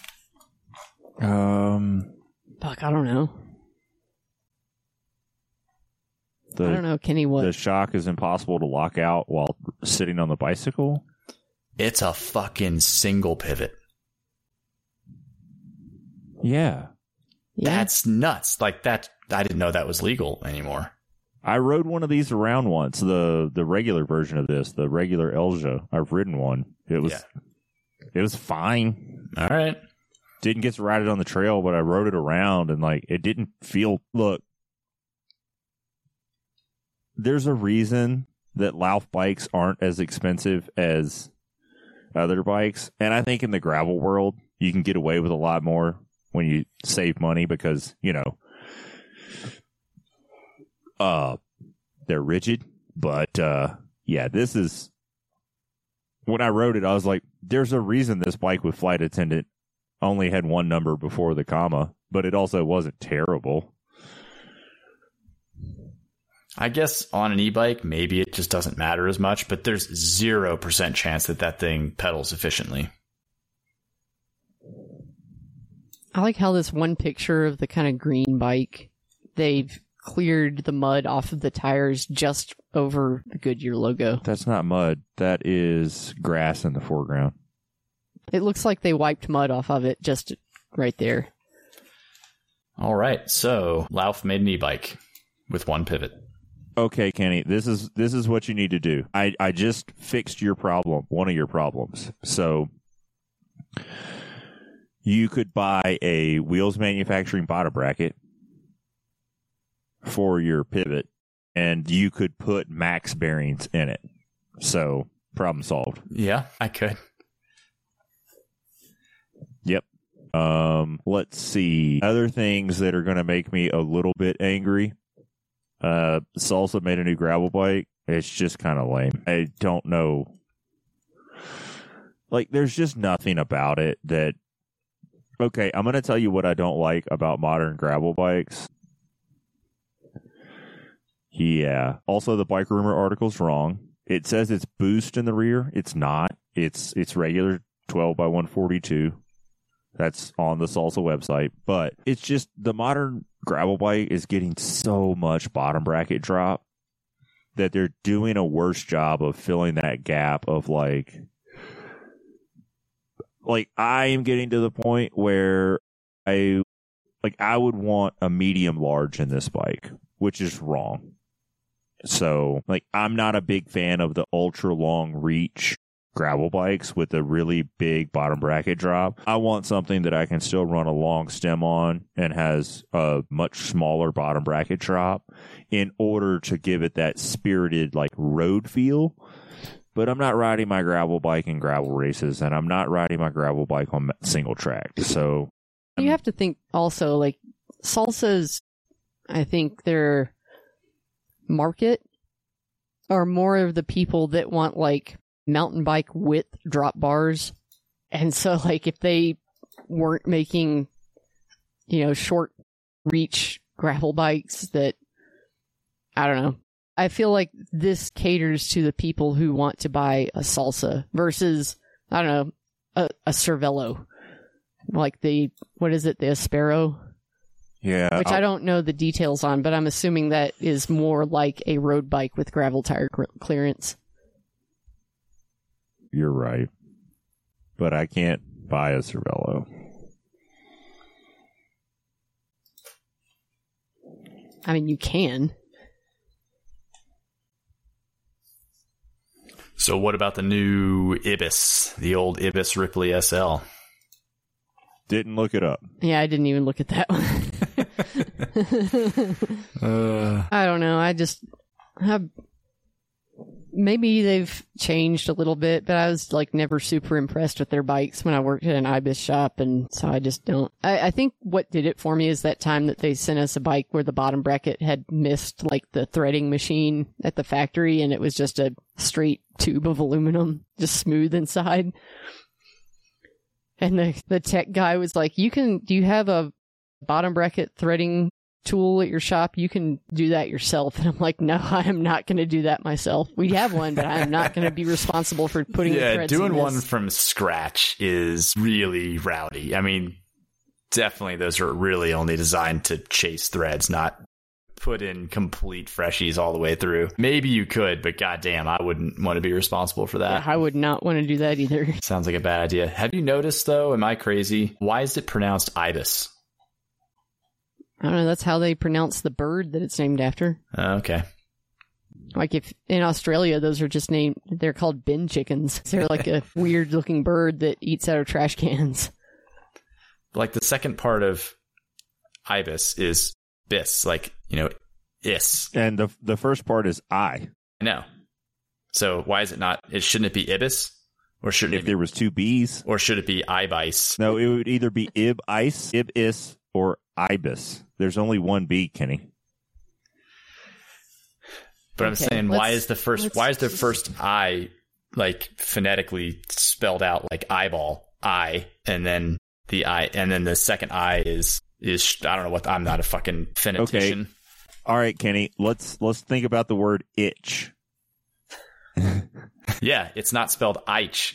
S2: Um,
S1: Fuck, I don't know.
S2: the,
S1: I don't know, Kenny, what?
S2: The shock is impossible to lock out while sitting on the bicycle.
S3: It's a fucking single pivot.
S2: Yeah.
S1: yeah.
S3: That's nuts. Like that. I didn't know that was legal anymore.
S2: I rode one of these around once, the the regular version of this, the regular Elja. I've ridden one. It was
S3: Yeah.
S2: it was fine.
S3: All right.
S2: Didn't get to ride it on the trail, but I rode it around and like it didn't feel look. There's a reason that Lauf bikes aren't as expensive as other bikes. And I think in the gravel world, you can get away with a lot more when you save money because, you know, uh, they're rigid. But, uh, yeah, this is, when I rode it, I was like, there's a reason this bike with flight attendant only had one number before the comma, but it also wasn't terrible.
S3: I guess on an e-bike, maybe it just doesn't matter as much, but there's zero percent chance that that thing pedals efficiently.
S1: I like how this one picture of the kind of green bike, they've cleared the mud off of the tires just over the Goodyear logo.
S2: That's not mud. That is grass in the foreground.
S1: It looks like they wiped mud off of it just right there.
S3: All right, so Lauf made an e-bike with one pivot.
S2: Okay, Kenny, this is this is what you need to do. I, I just fixed your problem, one of your problems. So you could buy a Wheels Manufacturing bottom bracket for your pivot, and you could put max bearings in it. So problem solved.
S3: Yeah, I could.
S2: Yep. Um, let's see. Other things that are going to make me a little bit angry. Uh, Salsa made a new gravel bike. It's just kind of lame. I don't know. Like, there's just nothing about it that... Okay, I'm going to tell you what I don't like about modern gravel bikes. Yeah. Also, the Bike Rumor article's wrong. It says it's boost in the rear. It's not. It's it's regular twelve by one forty-two. That's on the Salsa website. But it's just the modern gravel bike is getting so much bottom bracket drop that they're doing a worse job of filling that gap of like... Like, I am getting to the point where I, like, I would want a medium large in this bike, which is wrong. So, like, I'm not a big fan of the ultra long reach gravel bikes with a really big bottom bracket drop. I want something that I can still run a long stem on and has a much smaller bottom bracket drop in order to give it that spirited, like, road feel. But I'm not riding my gravel bike in gravel races, and I'm not riding my gravel bike on single track. So
S1: you have to think also, like, Salsa's, I think their market are more of the people that want, like, mountain bike width drop bars. And so, like, if they weren't making, you know, short reach gravel bikes that, I don't know. I feel like this caters to the people who want to buy a Salsa versus, I don't know, a, a Cervelo. Like the, what is it, the Aspero?
S2: Yeah.
S1: Which I'll... I don't know the details on, but I'm assuming that is more like a road bike with gravel tire clearance.
S2: You're right. But I can't buy a Cervelo.
S1: I mean, you can.
S3: So what about the new Ibis, the old Ibis Ripley S L?
S2: Didn't look it up.
S1: Yeah, I didn't even look at that one. uh. I don't know. I just have... Maybe they've changed a little bit, but I was like never super impressed with their bikes when I worked at an Ibis shop, and so I just don't. I, I think what did it for me is that time that they sent us a bike where the bottom bracket had missed like the threading machine at the factory, and it was just a straight tube of aluminum, just smooth inside. And the the tech guy was like, "You can? Do you have a bottom bracket threading tool at your shop? You can do that yourself." And I'm like, no, I am not going to do that myself. We have one, but I am not going to be responsible for putting
S3: yeah,
S1: the threads
S3: doing
S1: in
S3: one
S1: this.
S3: from scratch is really rowdy. I mean, definitely those are really only designed to chase threads, not put in complete freshies all the way through. Maybe you could, but goddamn, I wouldn't want to be responsible for that.
S1: Yeah, I would not want to do that either.
S3: Sounds like a bad idea. Have you noticed, though, am I crazy? Why is it pronounced Ibis?
S1: I don't know, that's how they pronounce the bird that it's named after.
S3: Uh, okay.
S1: Like if in Australia, those are just named, they're called bin chickens. They're like a weird looking bird that eats out of trash cans.
S3: Like the second part of Ibis is bis, like, you know, is.
S2: And the the first part is I.
S3: I know. So why is it not, it shouldn't it be Ibis? Or should
S2: if
S3: it
S2: there was two B's?
S3: Or should it be Ibis?
S2: No, it would either be Ib Ice, Ib Is, or Ibis. There's only one B, Kenny.
S3: But
S1: okay,
S3: I'm saying, why is the first? Why is the first I like phonetically spelled out like eyeball, I, and then the I, and then the second I is is I don't know what. I'm not a fucking phonetician.
S2: Okay. All right, Kenny. Let's let's think about the word itch.
S3: Yeah, it's not spelled ich.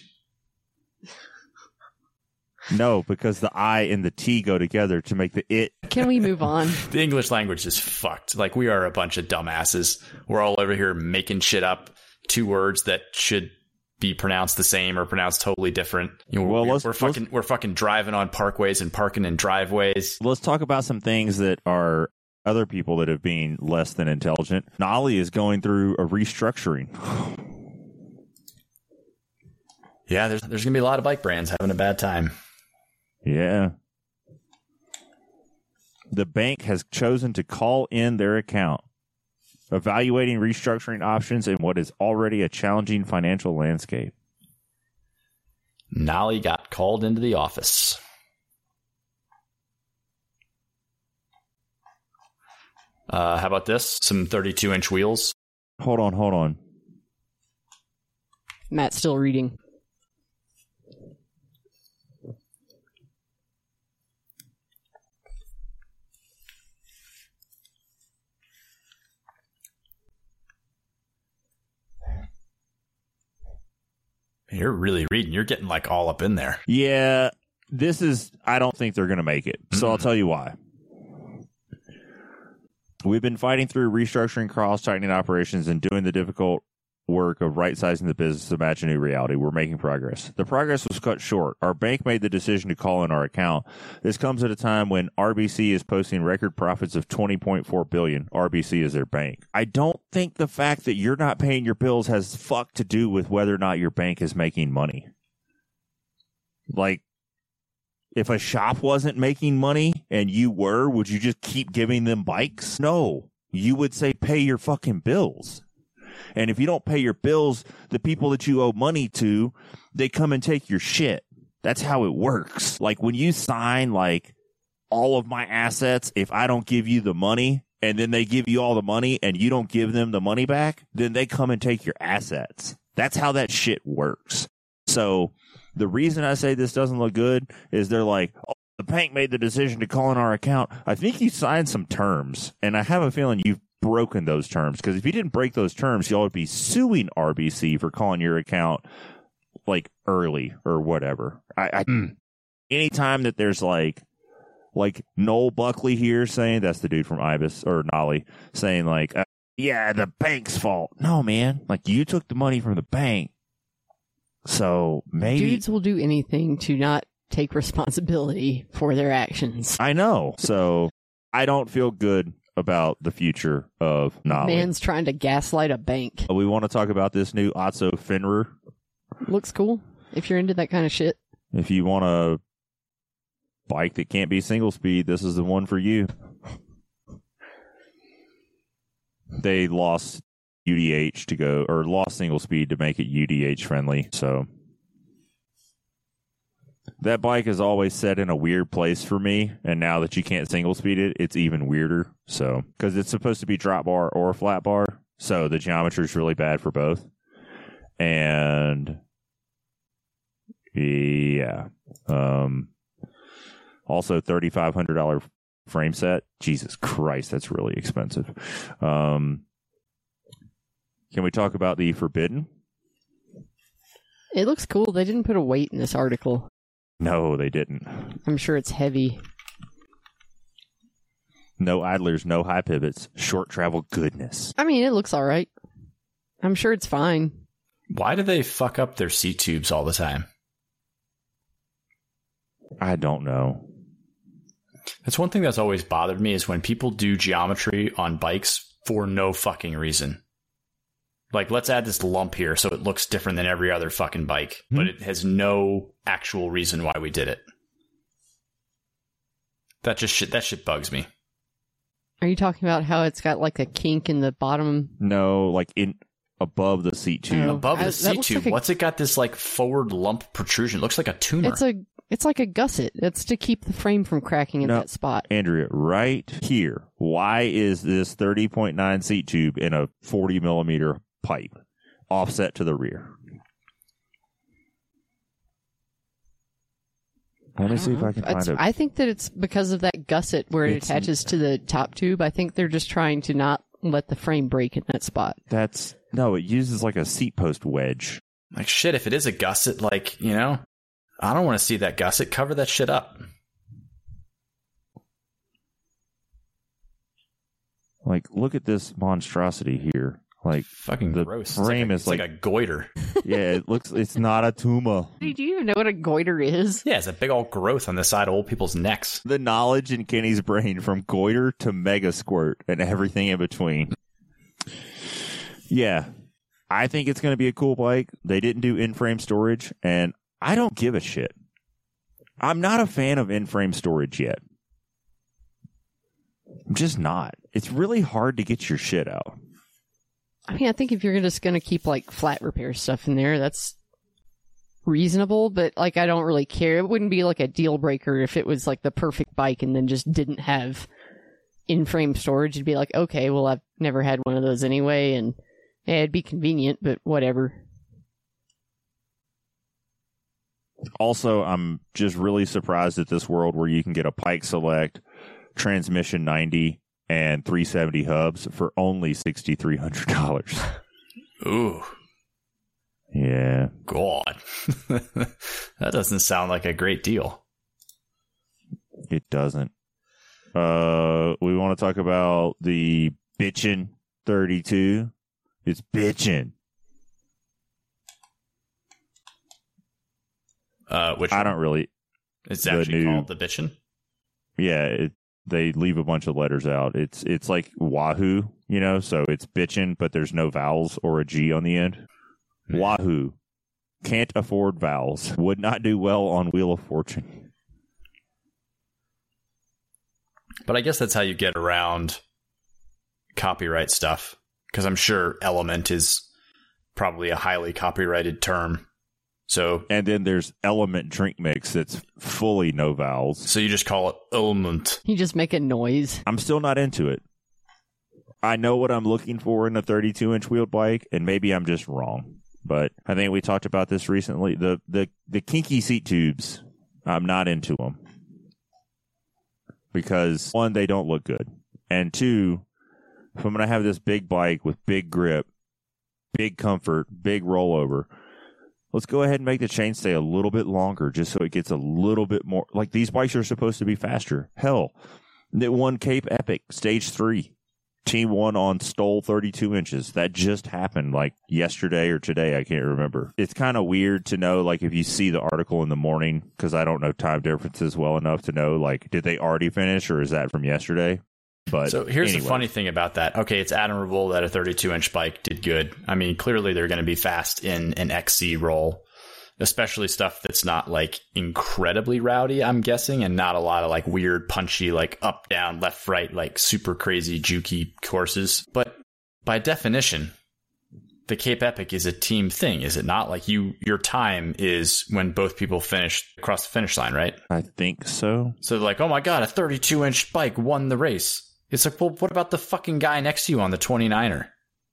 S2: No, because the I and the T go together to make the it.
S1: Can we move on?
S3: The English language is fucked. Like, we are a bunch of dumbasses. We're all over here making shit up. Two words that should be pronounced the same or pronounced totally different. You know,
S2: well,
S3: we're,
S2: let's,
S3: we're fucking
S2: let's,
S3: we're fucking driving on parkways and parking in driveways.
S2: Let's talk about some things that are other people that have been less than intelligent. Nolly is going through a restructuring.
S3: Yeah, there's there's gonna be a lot of bike brands having a bad time.
S2: Yeah. The bank has chosen to call in their account, evaluating restructuring options in what is already a challenging financial landscape.
S3: Nolly got called into the office. Uh, how about this? Some thirty-two inch wheels.
S2: Hold on, hold on.
S1: Matt's still reading.
S3: You're really reading. You're getting like all up in there.
S2: Yeah, this is, I don't think they're going to make it. So mm-hmm. I'll tell you why. We've been fighting through restructuring costs, tightening operations, and doing the difficult work of right-sizing the business to match a new reality. We're making progress. The progress was cut short. Our bank made the decision to call in our account. This comes at a time when R B C is posting record profits of twenty point four billion dollars. R B C is their bank. I don't think the fact that you're not paying your bills has fuck to do with whether or not your bank is making money. Like, if a shop wasn't making money and you were, would you just keep giving them bikes? No. You would say pay your fucking bills. And if you don't pay your bills, the people that you owe money to, they come and take your shit. That's how it works. Like when you sign like all of my assets, if I don't give you the money and then they give you all the money and you don't give them the money back, then they come and take your assets. That's how that shit works. So the reason I say this doesn't look good is they're like, oh, the bank made the decision to call in our account. I think you signed some terms, and I have a feeling you've broken those terms, because if you didn't break those terms, y'all would be suing R B C for calling your account like early or whatever. I, I mm. Anytime that there's like like Noel Buckley here saying, that's the dude from Ibis or Nolly, saying like, uh, yeah, the bank's fault. No, man, like you took the money from the bank. So maybe
S1: dudes will do anything to not take responsibility for their actions.
S2: I know. So I don't feel good about the future of Nolly.
S1: Man's trying to gaslight a bank.
S2: We want to talk about this new Otso Fenrir.
S1: Looks cool if you're into that kind of shit.
S2: If you want a bike that can't be single speed, this is the one for you. They lost U D H to go, or lost single speed to make it U D H friendly. So that bike is always set in a weird place for me, and now that you can't single speed it, it's even weirder. So, because it's supposed to be drop bar or flat bar, so the geometry is really bad for both. And yeah, um, also thirty-five hundred dollars frame set. Jesus Christ, that's really expensive. Um, can we talk about the Forbidden?
S1: It looks cool. They didn't put a weight in this article.
S2: No, they didn't.
S1: I'm sure it's heavy.
S2: No idlers, no high pivots, short travel goodness.
S1: I mean, it looks all right. I'm sure it's fine.
S3: Why do they fuck up their seat tubes all the time?
S2: I don't know.
S3: That's one thing that's always bothered me, is when people do geometry on bikes for no fucking reason. Like, let's add this lump here so it looks different than every other fucking bike, hmm. but it has no actual reason why we did it. That just shit, that shit bugs me.
S1: Are you talking about how it's got like a kink in the bottom?
S2: No, like in above the seat tube.
S3: Oh, above the
S1: I,
S3: seat tube. Like a, what's it got this like forward lump protrusion? It looks like a tumor.
S1: It's a it's like a gusset. It's to keep the frame from cracking in
S2: no,
S1: that spot.
S2: Andrea, right here. Why is this thirty point nine seat tube in a forty millimeter pipe offset to the rear? Let me see if I can find
S1: it's,
S2: it.
S1: I think that it's because of that gusset where it
S2: it's,
S1: attaches to the top tube. I think they're just trying to not let the frame break in that spot.
S2: That's no, it uses like a seat post wedge.
S3: Like shit, if it is a gusset, like, you know, I don't want to see that gusset. Cover that shit up.
S2: Like, look at this monstrosity here. Like,
S3: fucking
S2: the
S3: gross.
S2: frame
S3: it's like a,
S2: is
S3: it's
S2: like,
S3: like a goiter.
S2: Yeah, it looks. It's not a tumor.
S1: Do you even know what a goiter is?
S3: Yeah, it's a big old growth on the side of old people's necks.
S2: The knowledge in Kenny's brain from goiter to mega squirt and everything in between. Yeah, I think it's going to be a cool bike. They didn't do in-frame storage, and I don't give a shit. I'm not a fan of in-frame storage yet. I'm just not. It's really hard to get your shit out.
S1: I mean, I think if you're just going to keep, like, flat repair stuff in there, that's reasonable, but, like, I don't really care. It wouldn't be, like, a deal breaker if it was, like, the perfect bike and then just didn't have in-frame storage, you'd be like, okay, well, I've never had one of those anyway, and yeah, it'd be convenient, but whatever.
S2: Also, I'm just really surprised at this world where you can get a Pike Select, Transmission ninety, and three seventy hubs for only six thousand three hundred dollars.
S3: Ooh.
S2: Yeah.
S3: God. That doesn't sound like a great deal.
S2: It doesn't. Uh, we want to talk about the bitchin' thirty-two. It's bitchin'.
S3: Uh, which
S2: I don't really.
S3: It's actually
S2: new,
S3: called the bitchin'.
S2: Yeah, it, they leave a bunch of letters out. It's it's like Wahoo, you know. So it's bitchin', but there's no vowels or a G on the end. Wahoo. Can't afford vowels. Would not do well on Wheel of Fortune.
S3: But I guess that's how you get around copyright stuff. Because I'm sure Element is probably a highly copyrighted term. So,
S2: and then there's Element drink mix that's fully no vowels.
S3: So you just call it Element.
S1: You just make a noise.
S2: I'm still not into it. I know what I'm looking for in a thirty-two inch wheeled bike, and maybe I'm just wrong. But I think we talked about this recently. The the the kinky seat tubes, I'm not into them. Because, one, they don't look good. And two, if I'm going to have this big bike with big grip, big comfort, big rollover, let's go ahead and make the chainstay a little bit longer just so it gets a little bit more. Like, these bikes are supposed to be faster. Hell, it won Cape Epic Stage three. Team one on Stoll thirty-two inches. That just happened like yesterday or today. I can't remember. It's kind of weird to know, like, if you see the article in the morning, because I don't know time differences well enough to know, like, did they already finish or is that from yesterday? But
S3: so here's
S2: anyway.
S3: The funny thing about that. Okay, it's admirable that a thirty-two inch bike did good. I mean, clearly they're going to be fast in an X C roll, especially stuff that's not like incredibly rowdy, I'm guessing, and not a lot of like weird, punchy, like up, down, left, right, like super crazy, jukey courses. But by definition, the Cape Epic is a team thing, is it not? Like you, your time is when both people finish across the finish line, right?
S2: I think so.
S3: So they're like, oh my God, a thirty-two inch bike won the race. It's like, well, what about the fucking guy next to you on the twenty-niner?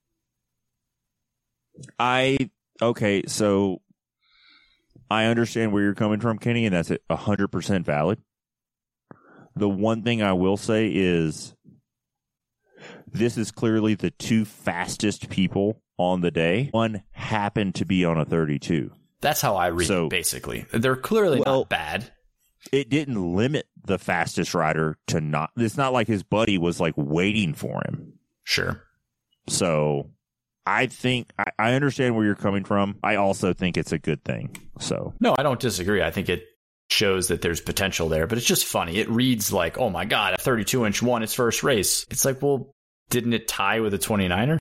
S2: I, okay, so I understand where you're coming from, Kenny, and that's one hundred percent valid. The one thing I will say is this is clearly the two fastest people on the day. One happened to be on a thirty-two.
S3: That's how I read
S2: so,
S3: it, basically. They're clearly well, not bad.
S2: It didn't limit the fastest rider to not. It's not like his buddy was like waiting for him.
S3: Sure.
S2: So I think I, I understand where you're coming from. I also think it's a good thing. So
S3: no, I don't disagree. I think it shows that there's potential there, but it's just funny. It reads like, oh my God, a thirty-two inch won its first race. It's like, well, didn't it tie with a twenty-niner?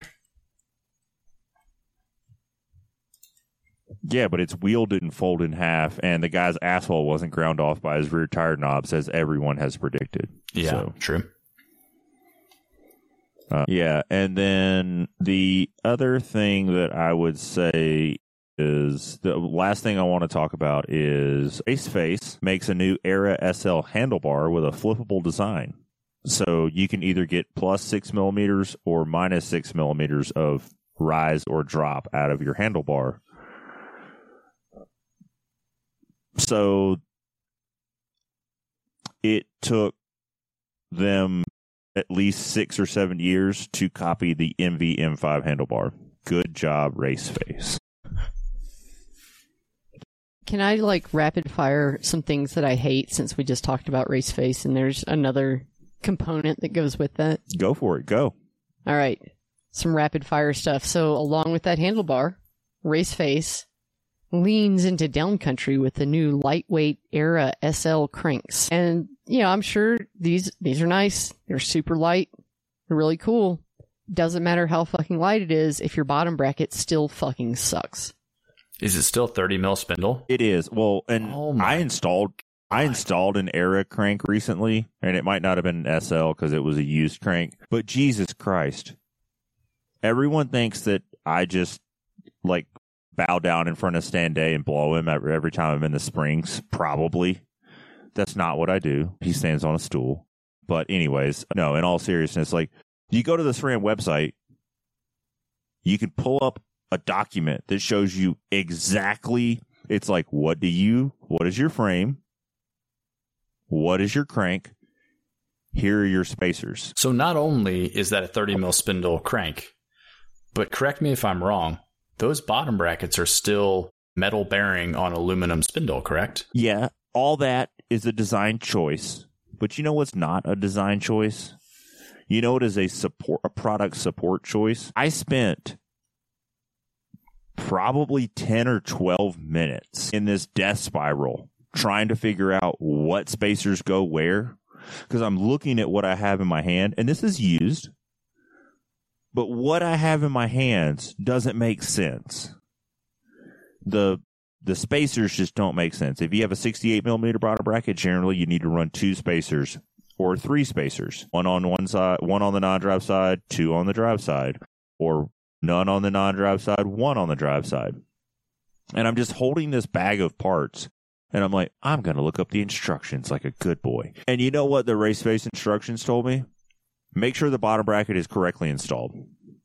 S2: Yeah, but its wheel didn't fold in half, and the guy's asshole wasn't ground off by his rear tire knobs, as everyone has predicted.
S3: Yeah,
S2: so,
S3: true.
S2: Uh, yeah, and then the other thing that I would say is the last thing I want to talk about is Raceface makes a new Era S L handlebar with a flippable design. So you can either get plus six millimeters or minus six millimeters of rise or drop out of your handlebar. So it took them at least six or seven years to copy the M V M five handlebar. Good job, Raceface.
S1: Can I like rapid fire some things that I hate, since we just talked about Raceface and there's another component that goes with that?
S2: Go for it. Go.
S1: All right. Some rapid fire stuff. So along with that handlebar, Raceface leans into downcountry with the new lightweight Era S L cranks. And, you know, I'm sure these these are nice. They're super light. They're really cool. Doesn't matter how fucking light it is if your bottom bracket still fucking sucks.
S3: Is it still thirty mil spindle?
S2: It is. Well, and
S3: oh
S2: I installed God. I installed an Era crank recently, and it might not have been an S L because it was a used crank. But Jesus Christ. Everyone thinks that I just, like, bow down in front of Stan Day and blow him every, every time I'm in the springs. Probably. That's not what I do. He stands on a stool. But anyways, no, in all seriousness, like you go to the SRAM website, you can pull up a document that shows you exactly, it's like, what do you, what is your frame? What is your crank? Here are your spacers.
S3: So not only is that a thirty mil spindle crank, but correct me if I'm wrong, those bottom brackets are still metal bearing on aluminum spindle, correct?
S2: Yeah, all that is a design choice. But you know what's not a design choice? You know what is a support, a product support choice? I spent probably ten or twelve minutes in this death spiral trying to figure out what spacers go where. Because I'm looking at what I have in my hand, and this is used, but what I have in my hands doesn't make sense. The the spacers just don't make sense. If you have a sixty-eight millimeter bottom bracket, generally you need to run two spacers or three spacers. One on one side, one on the non-drive side, two on the drive side, or none on the non-drive side, one on the drive side. And I'm just holding this bag of parts. And I'm like, I'm going to look up the instructions like a good boy. And you know what the race face instructions told me? Make sure the bottom bracket is correctly installed.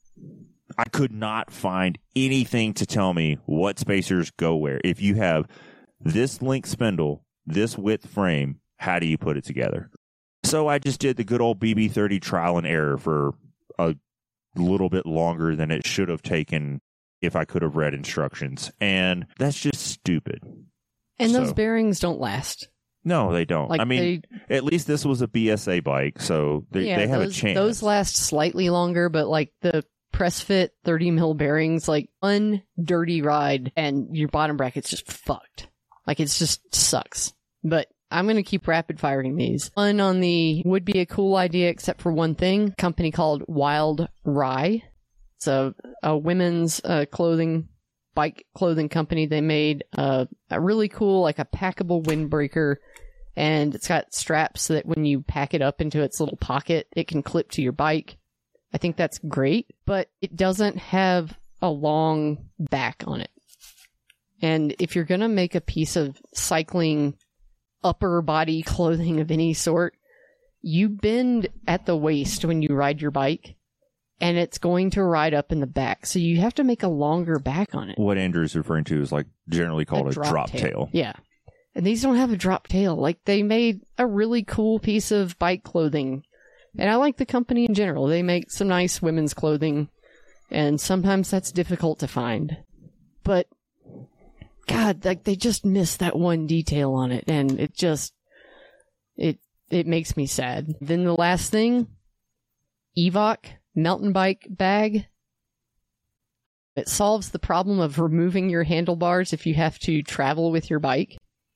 S2: I could not find anything to tell me what spacers go where. If you have this length spindle, this width frame, how do you put it together? So I just did the good old B B thirty trial and error for a little bit longer than it should have taken if I could have read instructions. And that's just stupid.
S1: And those
S2: So-
S1: bearings don't last.
S2: No, they don't.
S1: Like
S2: I mean,
S1: they,
S2: at least this was a B S A bike, so they,
S1: yeah,
S2: they have
S1: those,
S2: a chance.
S1: Those last slightly longer, but like the press fit thirty mil bearings, like one dirty ride and your bottom bracket's just fucked. Like it's just sucks. But I'm going to keep rapid firing these. One on the would be a cool idea except for one thing, company called Wild Rye. It's a, a women's uh, clothing bike clothing company. They made uh, a really cool, like a packable windbreaker, and it's got straps so that when you pack it up into its little pocket, it can clip to your bike. I think that's great, but it doesn't have a long back on it. And if you're going to make a piece of cycling upper body clothing of any sort, you bend at the waist when you ride your bike, and it's going to ride up in the back. So you have to make a longer back on it.
S2: What Andrew's referring to is like generally called a,
S1: drop,
S2: drop
S1: tail.
S2: tail.
S1: Yeah. And these don't have a drop tail. Like, they made a really cool piece of bike clothing. And I like the company in general. They make some nice women's clothing, and sometimes that's difficult to find. But, God, like, they just missed that one detail on it, and it just, it, it makes me sad. Then the last thing, Evoc mountain bike bag. It solves the problem of removing your handlebars if you have to travel with your bike.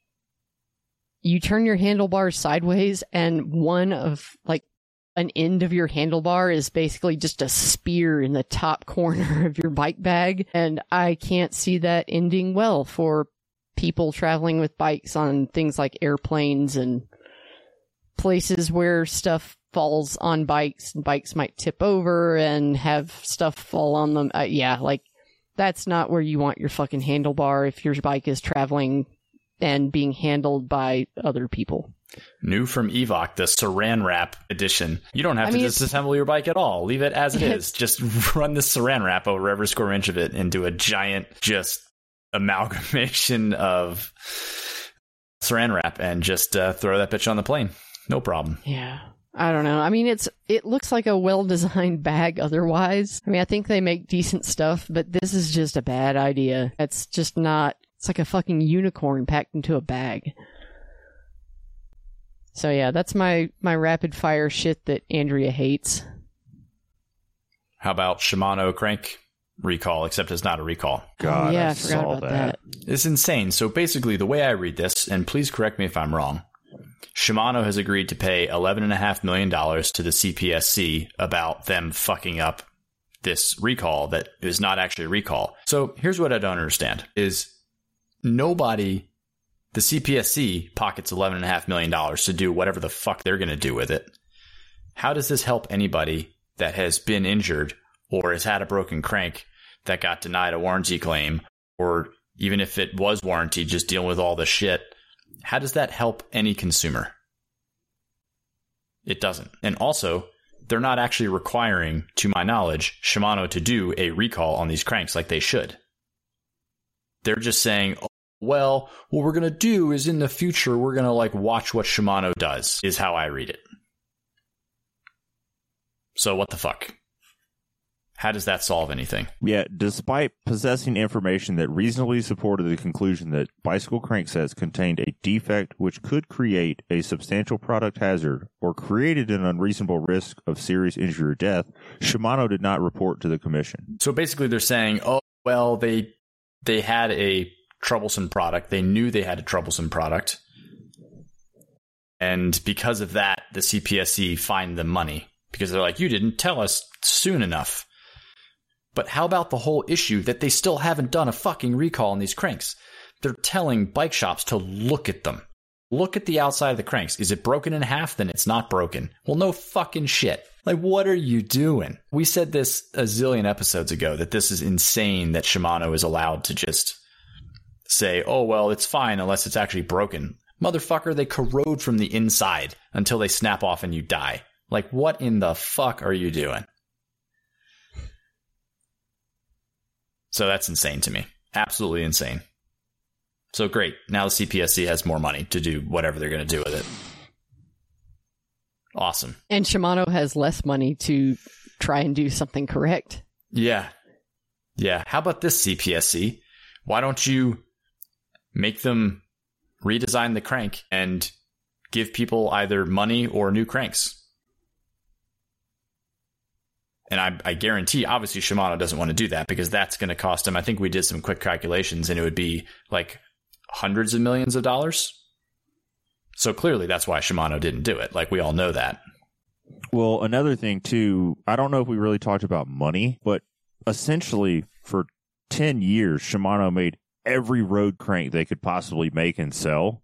S1: You turn your handlebars sideways, and one of, like, an end of your handlebar is basically just a spear in the top corner of your bike bag, and I can't see that ending well for people traveling with bikes on things like airplanes and places where stuff falls on bikes, and bikes might tip over and have stuff fall on them. Uh, yeah, like, that's not where you want your fucking handlebar if your bike is traveling and being handled by other people.
S3: New from Evoc, the Saran Wrap edition. You don't have
S1: I
S3: to
S1: mean,
S3: disassemble your bike at all. Leave it as it is. Just run the Saran Wrap over every square inch of it and do a giant, just amalgamation of Saran Wrap and just uh, throw that bitch on the plane. No problem.
S1: Yeah. I don't know. I mean, it's it looks like a well-designed bag otherwise. I mean, I think they make decent stuff, but this is just a bad idea. It's just not... It's like a fucking unicorn packed into a bag. So yeah, that's my, my rapid-fire shit that Andrea hates.
S3: How about Shimano crank recall, except it's not a recall?
S2: God,
S1: oh, yeah,
S2: I,
S1: I forgot
S2: saw
S1: about
S2: that.
S1: that.
S3: It's insane. So basically, the way I read this, and please correct me if I'm wrong, Shimano has agreed to pay eleven point five million dollars to the C P S C about them fucking up this recall that is not actually a recall. So here's what I don't understand is nobody, the C P S C pockets eleven point five million dollars to do whatever the fuck they're going to do with it. How does this help anybody that has been injured or has had a broken crank that got denied a warranty claim, or even if it was warranty, just dealing with all the shit? How does that help any consumer? It doesn't. And also, they're not actually requiring, to my knowledge, Shimano to do a recall on these cranks like they should. They're just saying, oh, well, what we're going to do is in the future, we're going to like watch what Shimano does, is how I read it. So what the fuck? How does that solve anything?
S2: Yeah, despite possessing information that reasonably supported the conclusion that bicycle cranksets contained a defect which could create a substantial product hazard or created an unreasonable risk of serious injury or death, Shimano did not report to the commission.
S3: So basically they're saying, oh, well, they they had a troublesome product. They knew they had a troublesome product. And because of that, the C P S C fined them money because they're like, you didn't tell us soon enough. But how about the whole issue that they still haven't done a fucking recall on these cranks? They're telling bike shops to look at them. Look at the outside of the cranks. Is it broken in half? Then it's not broken. Well, no fucking shit. Like, what are you doing? We said this a zillion episodes ago that this is insane that Shimano is allowed to just say, oh, well, it's fine unless it's actually broken. Motherfucker, they corrode from the inside until they snap off and you die. Like, what in the fuck are you doing? So that's insane to me. Absolutely insane. So great. Now the C P S C has more money to do whatever they're going to do with it. Awesome.
S1: And Shimano has less money to try and do something correct.
S3: Yeah. Yeah. How about this, C P S C? Why don't you make them redesign the crank and give people either money or new cranks? And I, I guarantee, obviously, Shimano doesn't want to do that because that's going to cost them. I think we did some quick calculations and it would be like hundreds of millions of dollars. So clearly that's why Shimano didn't do it. Like, we all know that.
S2: Well, another thing, too, I don't know if we really talked about money, but essentially for ten years, Shimano made every road crank they could possibly make and sell.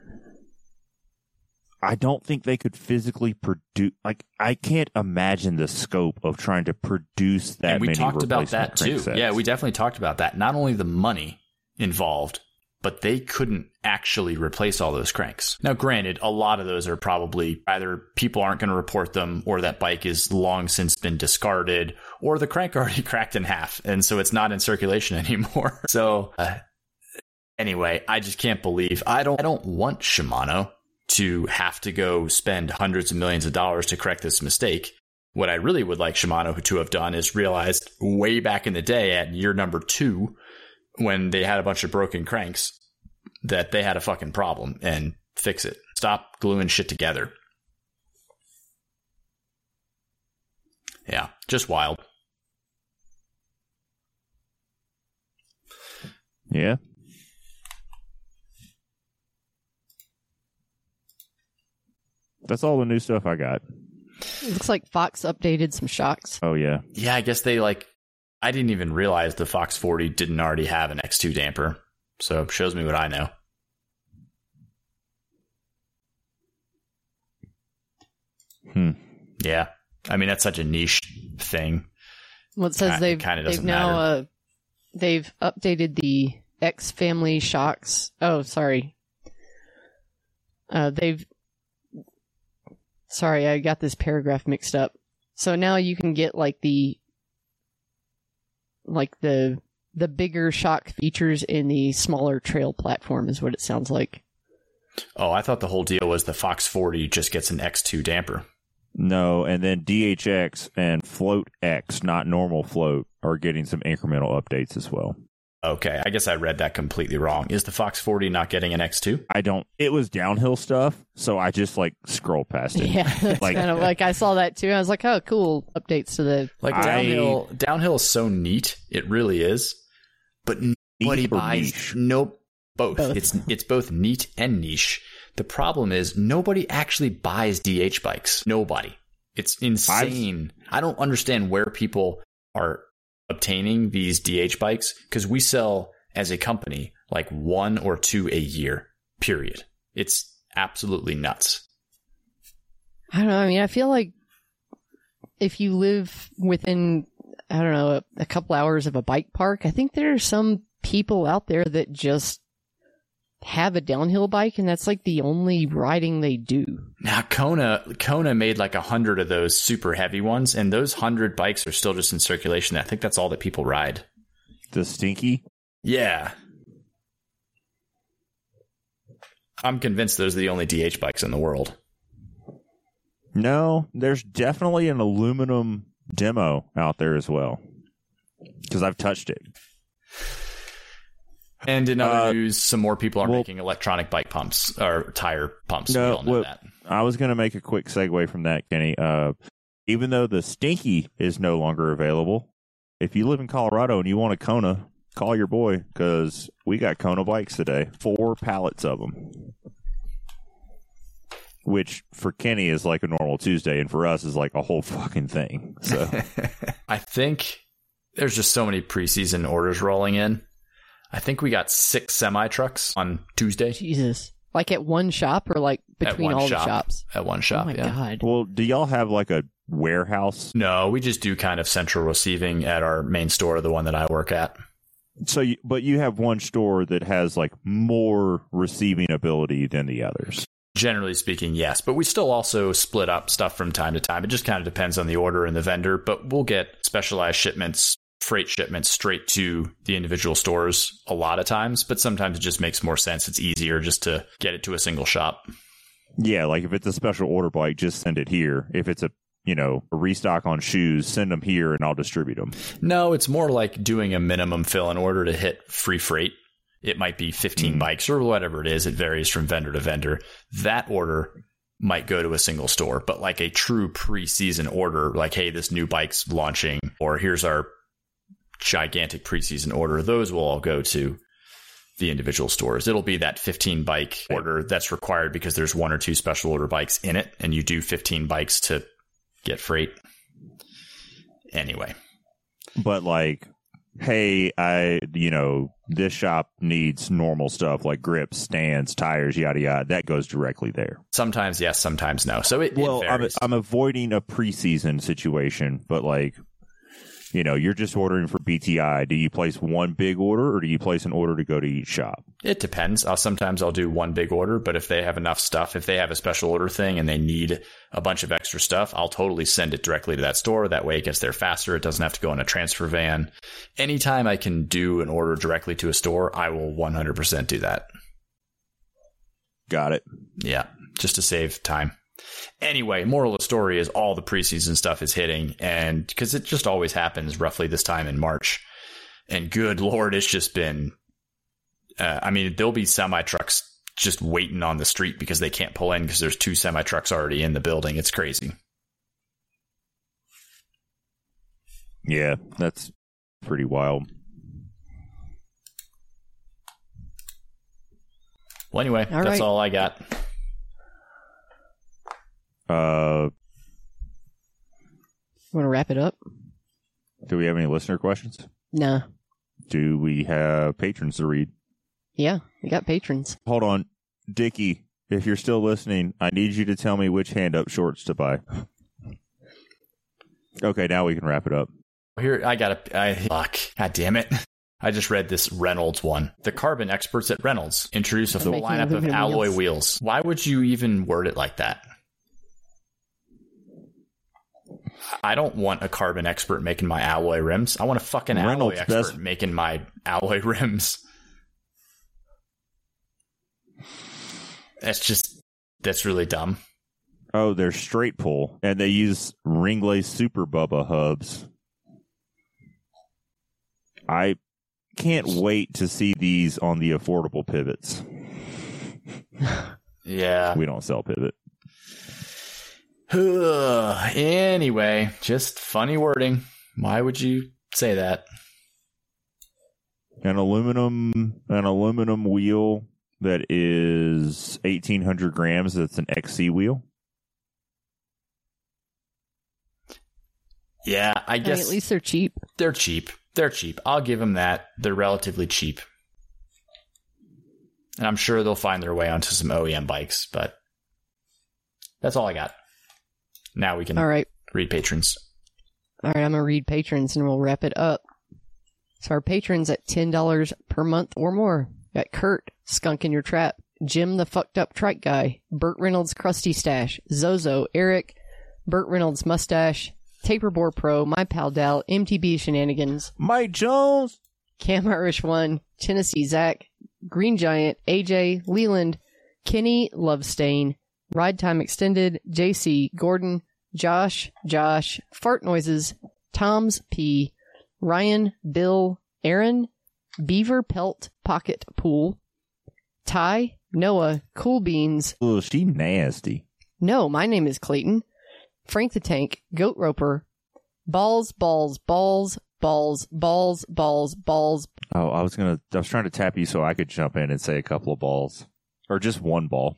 S2: I don't think they could physically produce, like, I can't imagine the scope of trying to produce that
S3: and we
S2: many
S3: talked about that too.
S2: sets.
S3: Yeah, we definitely talked about that. Not only the money involved, but they couldn't actually replace all those cranks. Now, granted, a lot of those are probably either people aren't going to report them, or that bike is long since been discarded, or the crank already cracked in half, and so it's not in circulation anymore. So, uh, anyway, I just can't believe I don't. I don't want Shimano to have to go spend hundreds of millions of dollars to correct this mistake. What I really would like Shimano to have done is realized way back in the day at year number two, when they had a bunch of broken cranks, that they had a fucking problem and fix it. Stop gluing shit together. Yeah, just wild.
S2: Yeah. That's all the new stuff I got.
S1: It looks like Fox updated some shocks.
S2: Oh, yeah.
S3: Yeah, I guess they like... I didn't even realize the Fox forty didn't already have an X two damper. So it shows me what I know.
S2: Hmm.
S3: Yeah. I mean, that's such a niche thing.
S1: Well, it says
S3: It
S1: they've,
S3: kinda
S1: they've
S3: doesn't
S1: now
S3: matter.
S1: uh, they've updated the X family shocks. Oh, sorry. Uh, they've... Sorry, I got this paragraph mixed up. So now you can get like the like the the bigger shock features in the smaller trail platform is what it sounds like.
S3: Oh, I thought the whole deal was the Fox forty just gets an X two damper.
S2: No, and then D H X and Float X, not normal Float, are getting some incremental updates as well.
S3: Okay, I guess I read that completely wrong. Is the Fox forty not getting an X two?
S2: I don't, it was downhill stuff, so I just like scroll past it.
S1: Yeah, it's
S2: Like-
S1: kind of like I saw that too. I was like, oh, cool updates to the.
S3: Like
S2: I-
S3: downhill, downhill is so neat. It really is. But nobody
S2: Neat or
S3: buys.
S2: niche?
S3: Nope, both.
S1: Both.
S3: It's it's both neat and niche. The problem is nobody actually buys D H bikes. Nobody. It's insane. I don't understand where people are obtaining these D H bikes, because we sell as a company like one or two a year, period. It's absolutely nuts.
S1: I don't know. I mean, I feel like if you live within, I don't know, a, a couple hours of a bike park, I think there are some people out there that just have a downhill bike, and that's like the only riding they do.
S3: Now, Kona, Kona made like a hundred of those super heavy ones, and those hundred bikes are still just in circulation. I think that's all that people ride.
S2: The Stinky?
S3: Yeah. I'm convinced those are the only D H bikes in the world.
S2: No, there's definitely an aluminum demo out there as well, because I've touched it.
S3: And in other
S2: uh,
S3: news, some more people are
S2: well,
S3: making electronic bike pumps or tire pumps.
S2: No,
S3: we all know
S2: well,
S3: that.
S2: I was going to make a quick segue from that, Kenny. Uh, even though the Stinky is no longer available, if you live in Colorado and you want a Kona, call your boy, because we got Kona bikes today. Four pallets of them. Which for Kenny is like a normal Tuesday, and for us is like a whole fucking thing. So
S3: I think there's just so many preseason orders rolling in. I think we got six semi trucks on Tuesday.
S1: Jesus. Like at one shop or like between all
S3: shop.
S1: the shops?
S3: At one shop,
S1: oh my
S3: yeah.
S1: God.
S2: well, do y'all have like a warehouse?
S3: No, we just do kind of central receiving at our main store, the one that I work at.
S2: So, you, but you have one store that has like more receiving ability than the others.
S3: Generally speaking, yes. But we still also split up stuff from time to time. It just kind of depends on the order and the vendor. But we'll get specialized shipments, freight shipments straight to the individual stores a lot of times. But sometimes it just makes more sense. It's easier just to get it to a single shop.
S2: Yeah, like if it's a special order bike, just send it here. If it's a, you know, a restock on shoes, send them here and I'll distribute them.
S3: No, it's more like doing a minimum fill in order to hit free freight. It might be fifteen mm. bikes or whatever it is. It varies from vendor to vendor. That order might go to a single store, but like a true preseason order, like, hey, this new bike's launching, or here's our gigantic preseason order, those will all go to the individual stores. It'll be that fifteen bike order that's required because there's one or two special order bikes in it, and you do fifteen bikes to get freight. Anyway.
S2: But like, hey, I, you know, this shop needs normal stuff like grips, stands, tires, yada, yada. That goes directly there.
S3: Sometimes yes, sometimes no. So it,
S2: well,
S3: it
S2: I'm,
S3: varies.
S2: I'm avoiding a preseason situation, but like, you know, you're just ordering for B T I. Do you place one big order or do you place an order to go to each shop?
S3: It depends. I'll, sometimes I'll do one big order, but if they have enough stuff, if they have a special order thing and they need a bunch of extra stuff, I'll totally send it directly to that store. That way it gets there faster. It doesn't have to go in a transfer van. Anytime I can do an order directly to a store, I will one hundred percent do that.
S2: Got it.
S3: Yeah, just to save time. Anyway, moral of the story is all the preseason stuff is hitting, and because it just always happens roughly this time in March. And good Lord, it's just been, uh, I mean, there'll be semi trucks just waiting on the street because they can't pull in because there's two semi trucks already in the building. It's crazy.
S2: Yeah, that's pretty wild.
S3: Well, anyway,
S1: all
S3: that's
S1: right.
S3: all I got.
S2: Uh,
S1: Want to wrap it up?
S2: do we have any listener questions?
S1: Nah.
S2: Do we have patrons to read?
S1: Yeah, we got patrons.
S2: Hold on. Dickie, if you're still listening, I need you to tell me which hand-up shorts to buy. Okay, now we can wrap it up.
S3: Here, I got a, I, fuck, god damn it. I just read this Reynolds one. The carbon experts at Reynolds introduce a full
S1: Making
S3: lineup of
S1: aluminum
S3: alloy
S1: wheels.
S3: wheels. Why would you even word it like that? I don't want a carbon expert making my alloy rims. I want a fucking
S2: Reynolds
S3: alloy expert
S2: best-
S3: making my alloy rims. That's just, that's really dumb.
S2: Oh, they're straight pull, and they use Ringley Super Bubba hubs. I can't wait to see these on the affordable pivots.
S3: Yeah.
S2: We don't sell pivot.
S3: Anyway, just funny wording. Why would you say that?
S2: An aluminum, an aluminum wheel that is eighteen hundred grams. That's an X C wheel.
S3: Yeah, I guess
S1: I mean, at least they're cheap.
S3: they're cheap. They're cheap. I'll give them that. They're relatively cheap. And I'm sure they'll find their way onto some O E M bikes, but that's all I got. Now we can
S1: All right.
S3: read patrons.
S1: All right, I'm going to read patrons and we'll wrap it up. So our patrons at ten dollars per month or more. Got Kurt, Skunk in Your Trap, Jim the Fucked Up Trike Guy, Burt Reynolds Krusty Stash, Zozo, Eric, Burt Reynolds Mustache, Taperbore Pro, My Pal Dal, M T B Shenanigans,
S2: Mike Jones,
S1: Cam Irish One, Tennessee Zach, Green Giant, A J, Leland, Kenny Lovestain, Ride Time Extended, J C, Gordon, Josh, Josh, Fart Noises, Tom's P, Ryan, Bill, Aaron, Beaver Pelt Pocket Pool, Ty, Noah, Cool Beans.
S2: Oh, she nasty.
S1: No, my name is Clayton. Frank the Tank, Goat Roper, Balls, Balls, Balls, Balls, Balls, Balls, Balls.
S2: Oh, I was gonna. I was trying to tap you so I could jump in and say a couple of balls, or just one ball.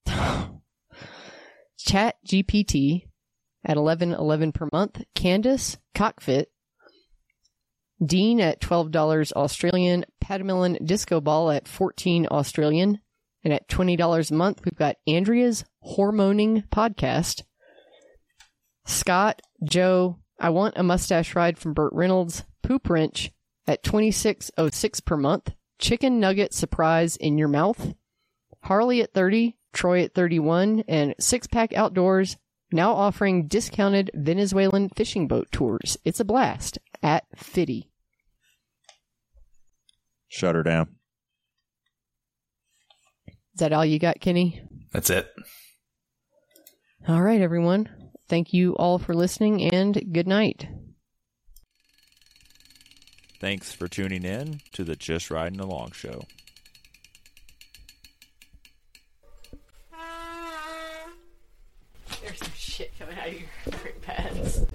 S1: Chat G P T at eleven eleven per month. Candace, Cockfit. Dean at twelve dollars Australian. Patamillan Disco Ball at fourteen Australian. And at twenty dollars a month, we've got Andrea's Hormoning Podcast. Scott, Joe, I Want a Mustache Ride from Burt Reynolds. Poop Wrench at twenty-six oh six per month. Chicken Nugget Surprise in Your Mouth. Harley at thirty. Troy at thirty-one. And Six Pack Outdoors now offering discounted Venezuelan fishing boat tours. It's a blast at fifty.
S2: Shut her down.
S1: Is that all you got, Kenny?
S3: That's it.
S1: All right, everyone. Thank you all for listening, and good night.
S2: Thanks for tuning in to the Just Riding Along show.
S1: There's some shit coming out of your brake pads.